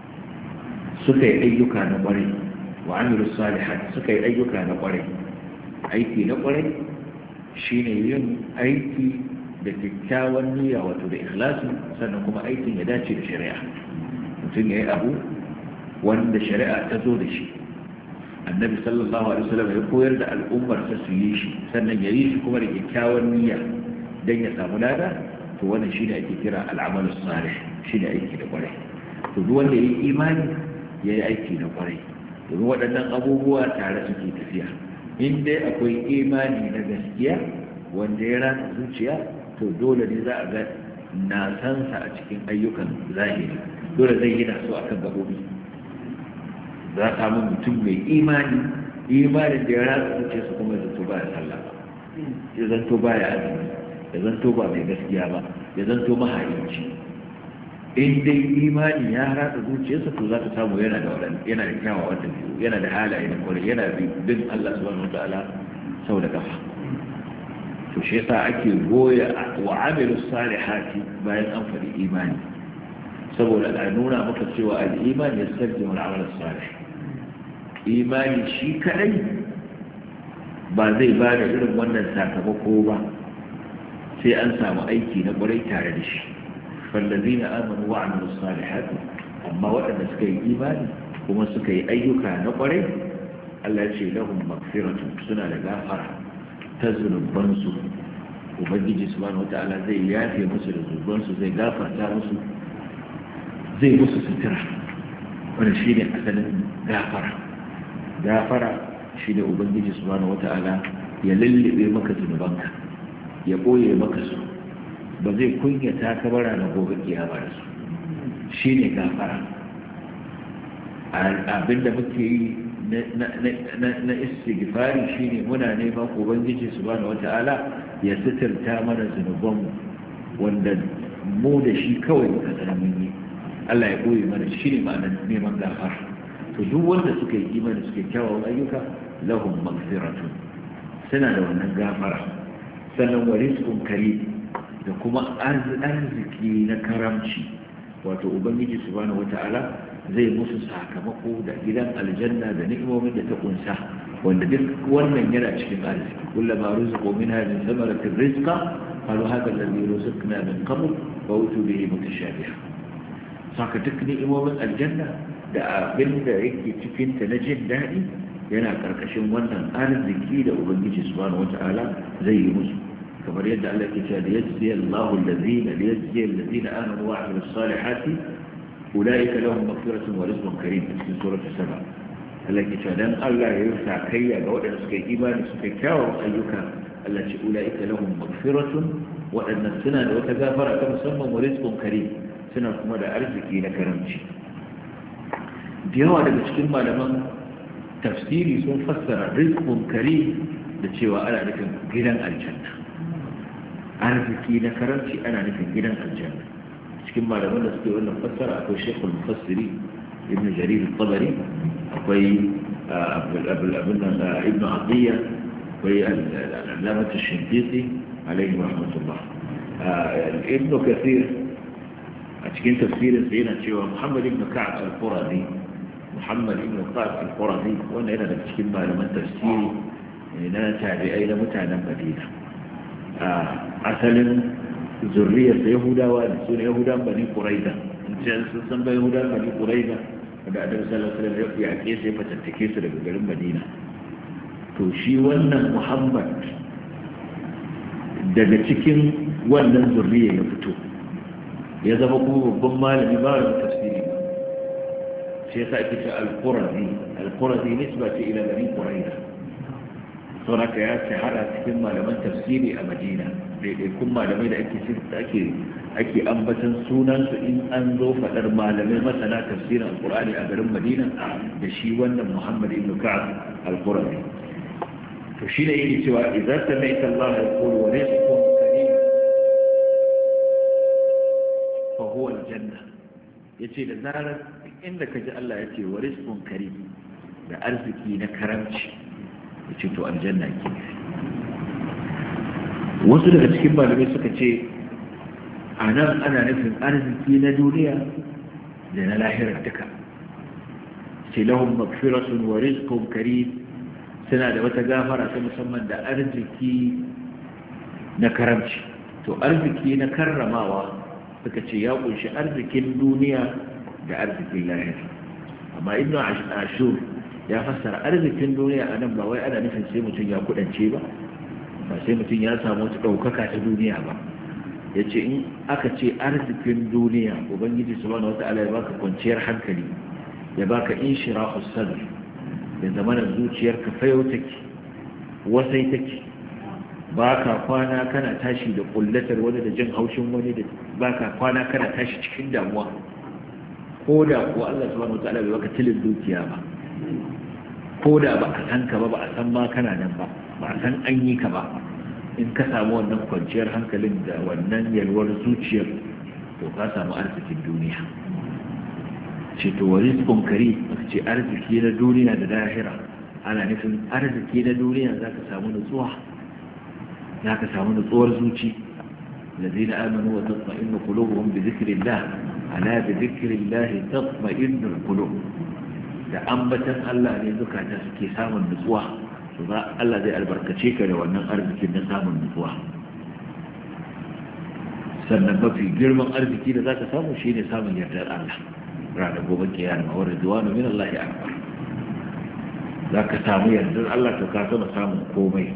suka yi ayyuka na ƙwarai wa amilu salihat suka yi ayyuka na ƙwarai. aiki na ƙwarai shine yin aiki da kyakkyawan niyya wato da ikhlasi, sannan kuma aikin ya dace da shari'a. mutum ya yi abu wanda shari'a ta zo da shi, annabi sallallahu alaihi wasallam ya koyar da al'ummar sa su yi shi, sannan ya yi shi kuma da kyakkyawan niyya dan ya samu lada, to wannan shine ake kira al'amalu salih, shine aiki da ƙwarai. to duk wanda ya yi imani ya yi aiki na ƙwarai, domin waɗannan abubuwa tare suke tafiya. in dai akwai imani na gaskiya wanda ya rasa zuciya, to dole ne za a ga nasansa a cikin ayyukan zahiri, dole zai yi naso a kan gaɓoɓi. za a samu mutum mai imani imanin da ya rasa zuciyarsa kuma ya zanto ba ya sallah ba, ya zanto ba ya azumi, ya zanto ba mai gaskiya ba, ya zanto mahaici. in dai imani ya ratsa zuciyarsa to za ta samu yana da wadannan yana da kyawawan dabi'u, yana da halaye na kwarai, yana da bin Allah subhanahu wataala sau da kafa. to shi yasa ake goya wa amilu salihati bayan an faɗi imani, saboda a nuna maka cewa al-iman yastalzimu al-amal as-salih. imani shi kadai ba zai ba da irin wannan sakamako ba sai an samu aiki na kwarai tare da shi. فالذين آمنوا وعملوا الصالحات أما وأن سكي إيمان وما سكي أيوكا نقري الله يشي لهم مغفرة سنة لغافرة تزن البنسو وبجي سبحانه وتعالى زي يافي مسل البنسو زي غافرة تامسو زي مسل سترة ونشيني أسنا غافرة غافرة شيني وبجي سبحانه وتعالى يللي بمكة نبانك يقوي مكسو ba zai kunyata ka bara na gobe kiyama da su. shi ne gafara. abinda muke yi na istighfari shi ne muna neman ubangiji subhanahu wata'ala ya sitirta mana zunubanmu wanda mu da shi kawai muka sanar mun yi. Allah ya koyi mana shi ne ma'anar neman gafara. to duk wanda suka yi imani suka kyawawan ayyuka lahum maghfiratun, suna da wannan gafara. sannan wa rizqun karim, da kuma arziki na karamci, wato ubangiji subhanahu wata'ala zai musu sakamako da gidan aljanna da ni'imomin da ta kunsa, wanda duk wannan yana cikin arziki. kullama rizqu minha min thamaratir rizqa qalu hadha alladhi rizqna min qabl wa utu bihi mutashabiha. saka duk ni'imomin aljanna da abin da yake cikin ta na jin daɗi yana karkashin wannan arziki da ubangiji subhanahu wata'ala zai yi musu. kamar yadda Allah ke cewa liyajzi Allahu allazina liyajzi allazina amanu wa amilus salihati ulaika lahum maghfiratun wa rizqun karim, cikin suratul saba. Allah ke cewa dan Allah ya yi sakayya ga waɗanda suka yi imani suka yi kyawawan ayyuka, Allah ce ulaika lahum maghfiratun, waɗannan suna da wata gafara ta musamman wa rizqun karim, suna kuma da arziki na karamci. da yawa daga cikin malaman tafsiri sun fassara rizqun karim da cewa ana nufin gidan aljanna. arziki na karanci ana nufin gidan aljanna. cikin malaman da suke wannan fassara akwai shekul mufassiri ibn jarir al-tabari, akwai ibn atiyya, akwai al-allamah ash-shinqiti alayhi rahmatullah. ibn kathir a cikin tafsirin sa yana cewa Muhammad ibn Ka'ab al-Qurazi Muhammad ibn Ka'ab al-Qurazi wanda yana da cikin malaman tafsiri na tabi'ai na mutanen Madina a asalin zurriyar da Yahudawa da su ne Yahudan Bani Quraiza in sun san bai Yahudan Bani Quraiza da Annabi sallallahu alaihi wasallam ya ke sai fatattake su daga garin Madina to shi wannan Muhammad daga cikin wannan zurriya ya fito ya zama kuma babban malami ba da tafsiri ba shi yasa ake ce al-Qurazi al-Qurazi nisba ce ila Bani Quraiza saboda ya shahara cikin malaman tafsiri a Madina daidaikun malamai da ake ake ake ambatan sunansu in an zo faɗar malamai masana tafsirin al-Qur'ani a garin Madina da shi wannan Muhammad ibn Ka'ab al-Qurazi to shi ne yake cewa idza sami'ta Allah yaqulu wa rizqun karim fa huwa al-janna yace da zarar inda kaji Allah yace wa rizqun karim da arziki na karamci yace to aljanna ke wasu daga cikin malamai suka ce a nan ana nufin arziki na duniya da na lahirar duka ce lahum magfiratun wa rizqun karim suna da wata gafara ta musamman da arziki na karamci to arziki na karramawa suka ce ya kunshi arzikin duniya da arzikin lahira amma ibnu ashur ya fassara arzikin duniya a nan ba wai ana nufin sai mutum ya kudance ba ba sai mutum ya samu wata ɗaukaka ta duniya ba ya ce in aka ce arzikin duniya ubangiji subhanahu wata'ala ya baka kwanciyar hankali ya baka inshirahu sadr da zamanin zuciyarka fayo take wasai take baka kwana kana tashi da kullatar wani da jin haushin wani da baka kwana kana tashi cikin damuwa ko da kuwa Allah subhanahu wata'ala bai baka tilin dukiya ba ko da ba a san ka ba ba a san ma kana nan ba ba a san an yi ka ba in ka samu wannan kwanciyar hankalin da wannan yalwar zuciyar to ka samu arzikin duniya ce to wa rizqun karim ce arziki na duniya da lahira ana nufin arziki na duniya zaka samu nutsuwa zaka samu nutsuwar zuci الذين آمنوا وتطمئن قلوبهم بذكر الله ألا بذكر الله تطمئن القلوب da ambatan Allah ne zukata suke samun nutsuwa to za Allah zai albarkace ka da wannan arzikin na samun nutsuwa sannan mafi girman arziki da zaka samu shine samun yardar Allah ranar gobe kiyama wa ridwanu min Allah akbar zaka samu yardar Allah to ka sama samun komai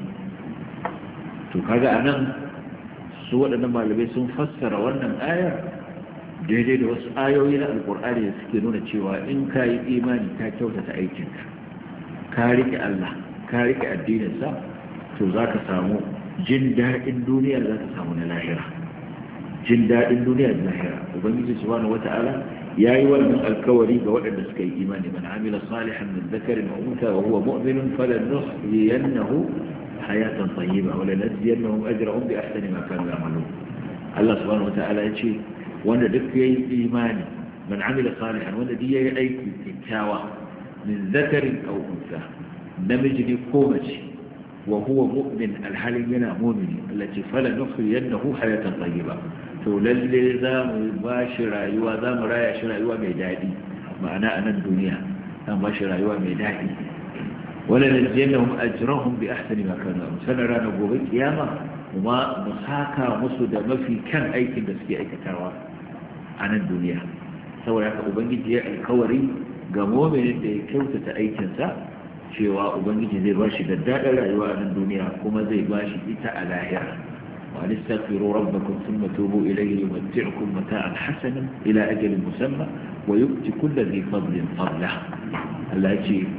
to kaga anan su waɗannan malamai sun fassara wannan ayar daidai da wasu ayoyi na alkur'ani da suke nuna cewa in ka yi imani ka kyautata aikinka ka rike Allah ka rike addininsa to za ka samu jin daɗin duniya za ka samu na lahira jin daɗin duniya da lahira ubangiji subhanahu wata'ala ya yi wannan alkawari ga waɗanda suka yi imani man amila salihan min dhakarin wa unsa wa huwa mu'minun falanahyiyannahu hayatan tayyiba wa lanajziyannahum ajrahum bi ahsani ma kanu ya'malun Allah subhanahu wata'ala ya ce wanda duk ya yi imani man amila salihan wanda duk ya yi aiki kyakkyawa min zakarin aw unsa namiji ne ko mace wa huwa mu'min alhalin yana mu'mini allati fala nuhyiyannahu hayatan tayyiba to lalle za mu ba shi rayuwa za mu raya shi rayuwa mai daɗi ma'ana a nan duniya za mu ba shi rayuwa mai daɗi wala najziyannahum ajrahum bi ahsani ma kanu ya'malun sanar ranar gobe kiyama kuma mu saka musu da mafi kan aikin da suke aikatawa a nan duniya saboda haka ubangiji ya alkawari ga mu'minin da ya kyautata aikinsa cewa ubangiji zai ba shi daddaɗar rayuwa a nan duniya kuma zai ba shi ita a lahira wa nastaghfiru rabbakum thumma tubu ilayhi yumti'ukum mata'an hasanan ila ajalin musamma wa yu'ti kulli dhi fadlin fadlah Allah ya ce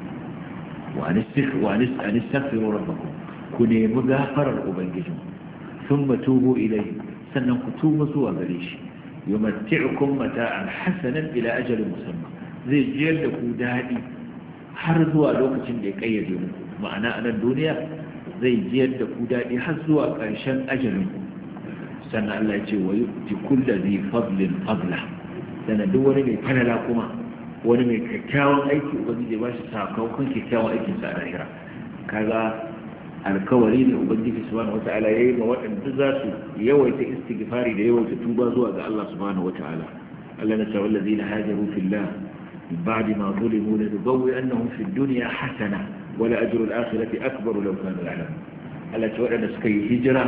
wa nastaghfiru rabbakum ku nemi gafarar ubangijin thumma tubu ilayhi sannan ku tuba zuwa gare shi yumatti'ukum mata'an hasanan ila ajalin musamma zai jiyar da ku daɗi har zuwa lokacin da ya kayyade muku ma'ana a nan duniya zai jiyar da ku daɗi har zuwa ƙarshen ajalin ku sannan Allah ya ce wa yu'ti kulli dhi fadlin fadla sannan duk wani mai falala kuma wani mai kyakkyawan aiki ubangiji ba shi sakamakon kyakkyawan aikin sa a lahira kaga alkawari da ubangiji subhanahu wata'ala yayi ma waɗanda za su yawaita istighfari da yawaita tuba zuwa ga Allah subhanahu wata'ala Allah na ce wallazina hajaru fillah min ba'di ma zulimu la tubawwi annahum fid dunya hasana wa la ajru al-akhirati akbar law kanu ya'lamun Allah ce waɗanda suka yi hijira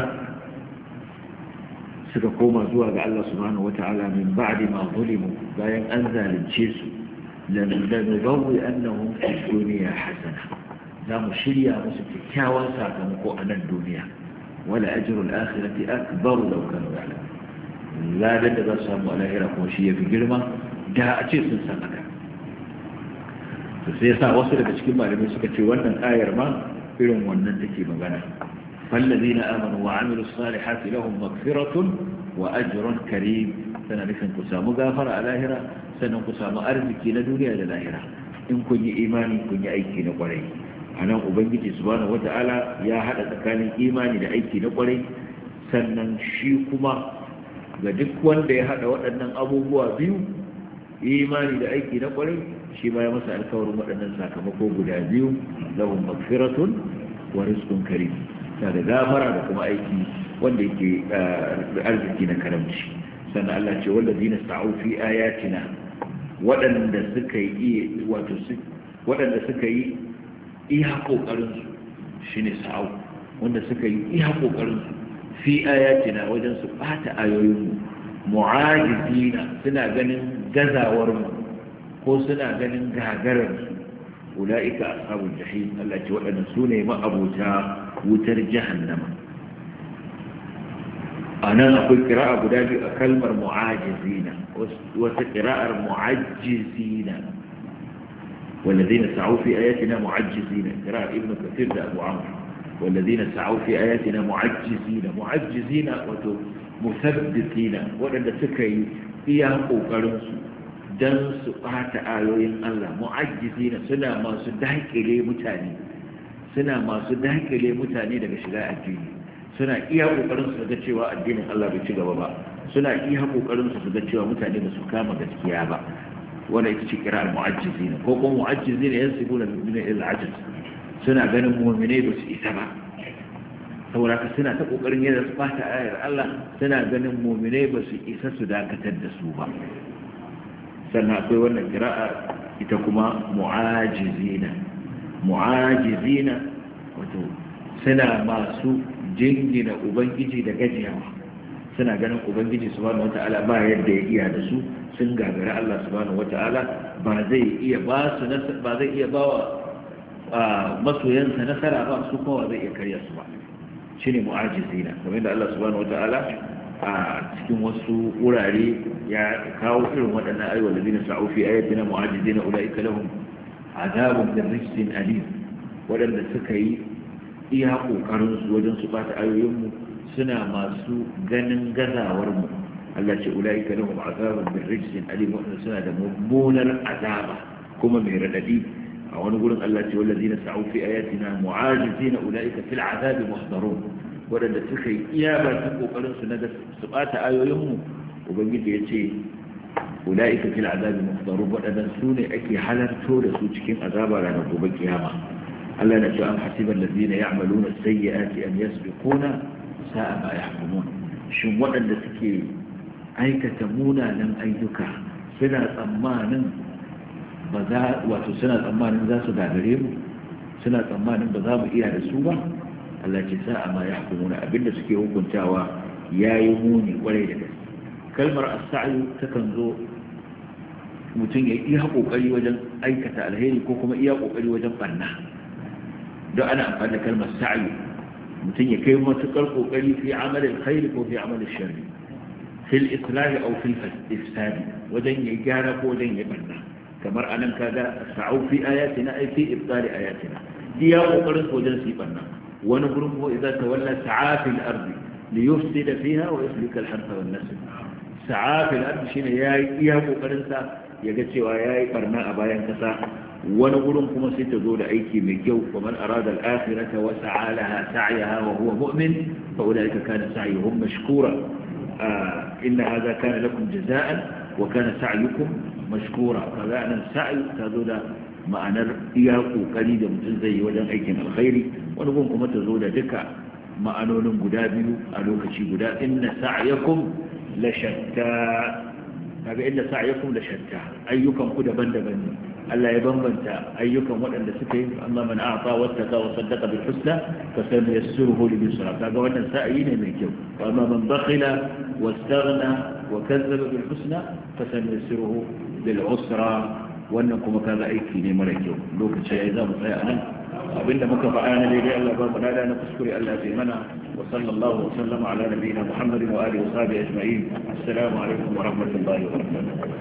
suka koma zuwa ga Allah subhanahu wata'ala min ba'di ma zulimu bayan an zalunce su la nubawwi annahum fid dunya hasana za mu shirya musu kyakkyawan sakamako a nan duniya wala ajrul akhirati akbaru law kanu ya'lamun ladan da za su samu a lahira kuma shi yafi girma da a ce sun san haka to sai yasa wasu daga cikin malamai suka ce wannan ayar ma irin wannan take magana fallazina amanu wa amilus salihati lahum maghfiratun wa ajrun karim sana nufin ku samu gafara a lahira sannan ku samu arziki na duniya da lahira in kun yi imani kun yi aiki na kwarai a nan ubangiji subhanahu wata'ala ya haɗa tsakanin imani da aiki na kwarai sannan shi kuma ga duk wanda ya haɗa waɗannan abubuwa biyu imani da aiki na kwarai shi ma ya masa alkawarin waɗannan sakamako guda biyu lahum magfiratun wa rizqun karim da gafara da kuma aiki wanda yake da arziki na karamci sannan Allah ce wallazina sa'u fi ayatina waɗanda suka yi wato waɗanda suka yi iya kokarinsu shi ne sa'au wanda suka yi iya kokarinsu fi ayatina wajen su bata ayoyinmu mu'ajizina suna ganin gazawarmu ko suna ganin gagararsu ula'ika ashabul jahim Allah ce waɗanda su ne ma'abuta wutar jahannama a nan akwai kira'a guda biyu a kalmar mu'ajizina wata kira'ar mu'ajizina والذين سعوا في آياتنا معجزين قراءة ابن كثير ده أبو عمرو والذين سعوا في آياتنا معجزين معجزين مثبتين وأن سكي إياه قرنس دنس قات آيوين الله معجزين سنة ما سدهك إليه متاني سنة ما سدهك إليه متاني لك شلاء الدين سنة إياه قرنس لدى الدين الله بيتشغى بابا سنة إياه قرنس لدى متاني بسكامة بسكيابا wanda ita ce kira al-mu'ajjizina ko kuma mu'ajjizina yansibuna min al-ajz suna ganin mu'mine ba su isa ba saboda ka suna ta kokarin yadda su bata ayar Allah suna ganin mu'mine ba su isa su dakatar da su ba sannan akwai wannan kira'a ita kuma mu'ajjizina mu'ajjizina wato suna masu jingina ubangiji da gajiyawa suna ganin ubangiji subhanahu wata'ala ba yadda ya iya da su sun gagara Allah subhanahu wata'ala ba zai iya ba su ba zai iya ba wa masoyansa nasara ba su kuma zai iya karya su ba shine mu'ajizina kamar da Allah subhanahu wata'ala a cikin wasu wurare ya kawo irin waɗannan ayyuka da zina sa'u fi ayatina mu'ajizina ulaika lahum azabun min rijzin alim waɗanda suka yi iya kokarin su wajen su bata ayoyin mu suna masu ganin gazawar mu Allah ce ulaika lahum azabun min rijzin alim wa suna da mummunar azaba kuma mai radadi a wani gurin Allah ce wallazina sa'u fi ayatina mu'ajizina ulaika fil azabi muhdarun wadanda suka yi iya bakin kokarin su na su bata ayoyin mu ubangiji yace ulaika fil azabi muhdarun wadanda su ne ake halarto da su cikin azaba ranar gobe kiyama Allah ya ce am hasiban allazina ya'maluna as-sayyi'ati an yasbiquna sa'a ma yahkumun shin wadanda suke aikata munanan ayyuka suna tsammanin ba za wato suna tsammanin za su gagare mu suna tsammanin ba za mu iya da su ba Allah ce sa'a ma yahkumuna abinda suke hukuntawa yayi muni kwarai da gaske kalmar as-sa'yu takan zo mutum ya iya kokari wajen aikata alheri ko kuma iya kokari wajen barna don ana amfani da kalmar sa'yu mutum ya kai matukar kokari fi amalin khairi ko fi amalin sharri fil islahi aw fil ifsadi wajen ya gyara ko wajen ya barna kamar anan kaga sa'u fi ayatina ay fi ibtali ayatina iya kokarin wajen su barna wani gurin ko idan tawalla sa'a fil ardi li yufsida fiha wa yuslika al harfa wan nasl sa'a fil ardi shine yayi iya kokarin sa yaga cewa yayi barna a bayan kasa wani gurin kuma sai ta zo da aiki mai kyau kuma arada al akhirata wa sa'a laha sa'yaha wa huwa mu'min fa ulaika kana sa'yuhum mashkura إن هذا كان لكم جزاء وكان سعيكم مشكورا فذا سعي تذول معنى إياق قليلا متزي وجن أيكم الخير wani gun kuma ta zo da duka ma'anonin guda biyu a lokaci guda inna sa'yakum la shatta kaga inna sa'yakum la shatta ayyukan ku daban-daban ne Allah ya bambanta ayyukan waɗanda suka yi Allah man a'ta wattaqa wa saddaqa bil husna fa sayassiruhu lil yusra kaga wannan sa'yi ne mai kyau wa amma man bakhila wastaghna wa kazzaba bil husna fa sayassiruhu lil usra wannan kuma kaga aiki ne mara kyau lokaci yayi za mu tsaya anan abinda muka faɗa na daidai Allah ba mu nada na kuskure Allah ya mana wa sallallahu wa sallama ala nabiyina Muhammadin wa alihi wa sahbihi ajma'in assalamu alaikum wa rahmatullahi wa barakatuh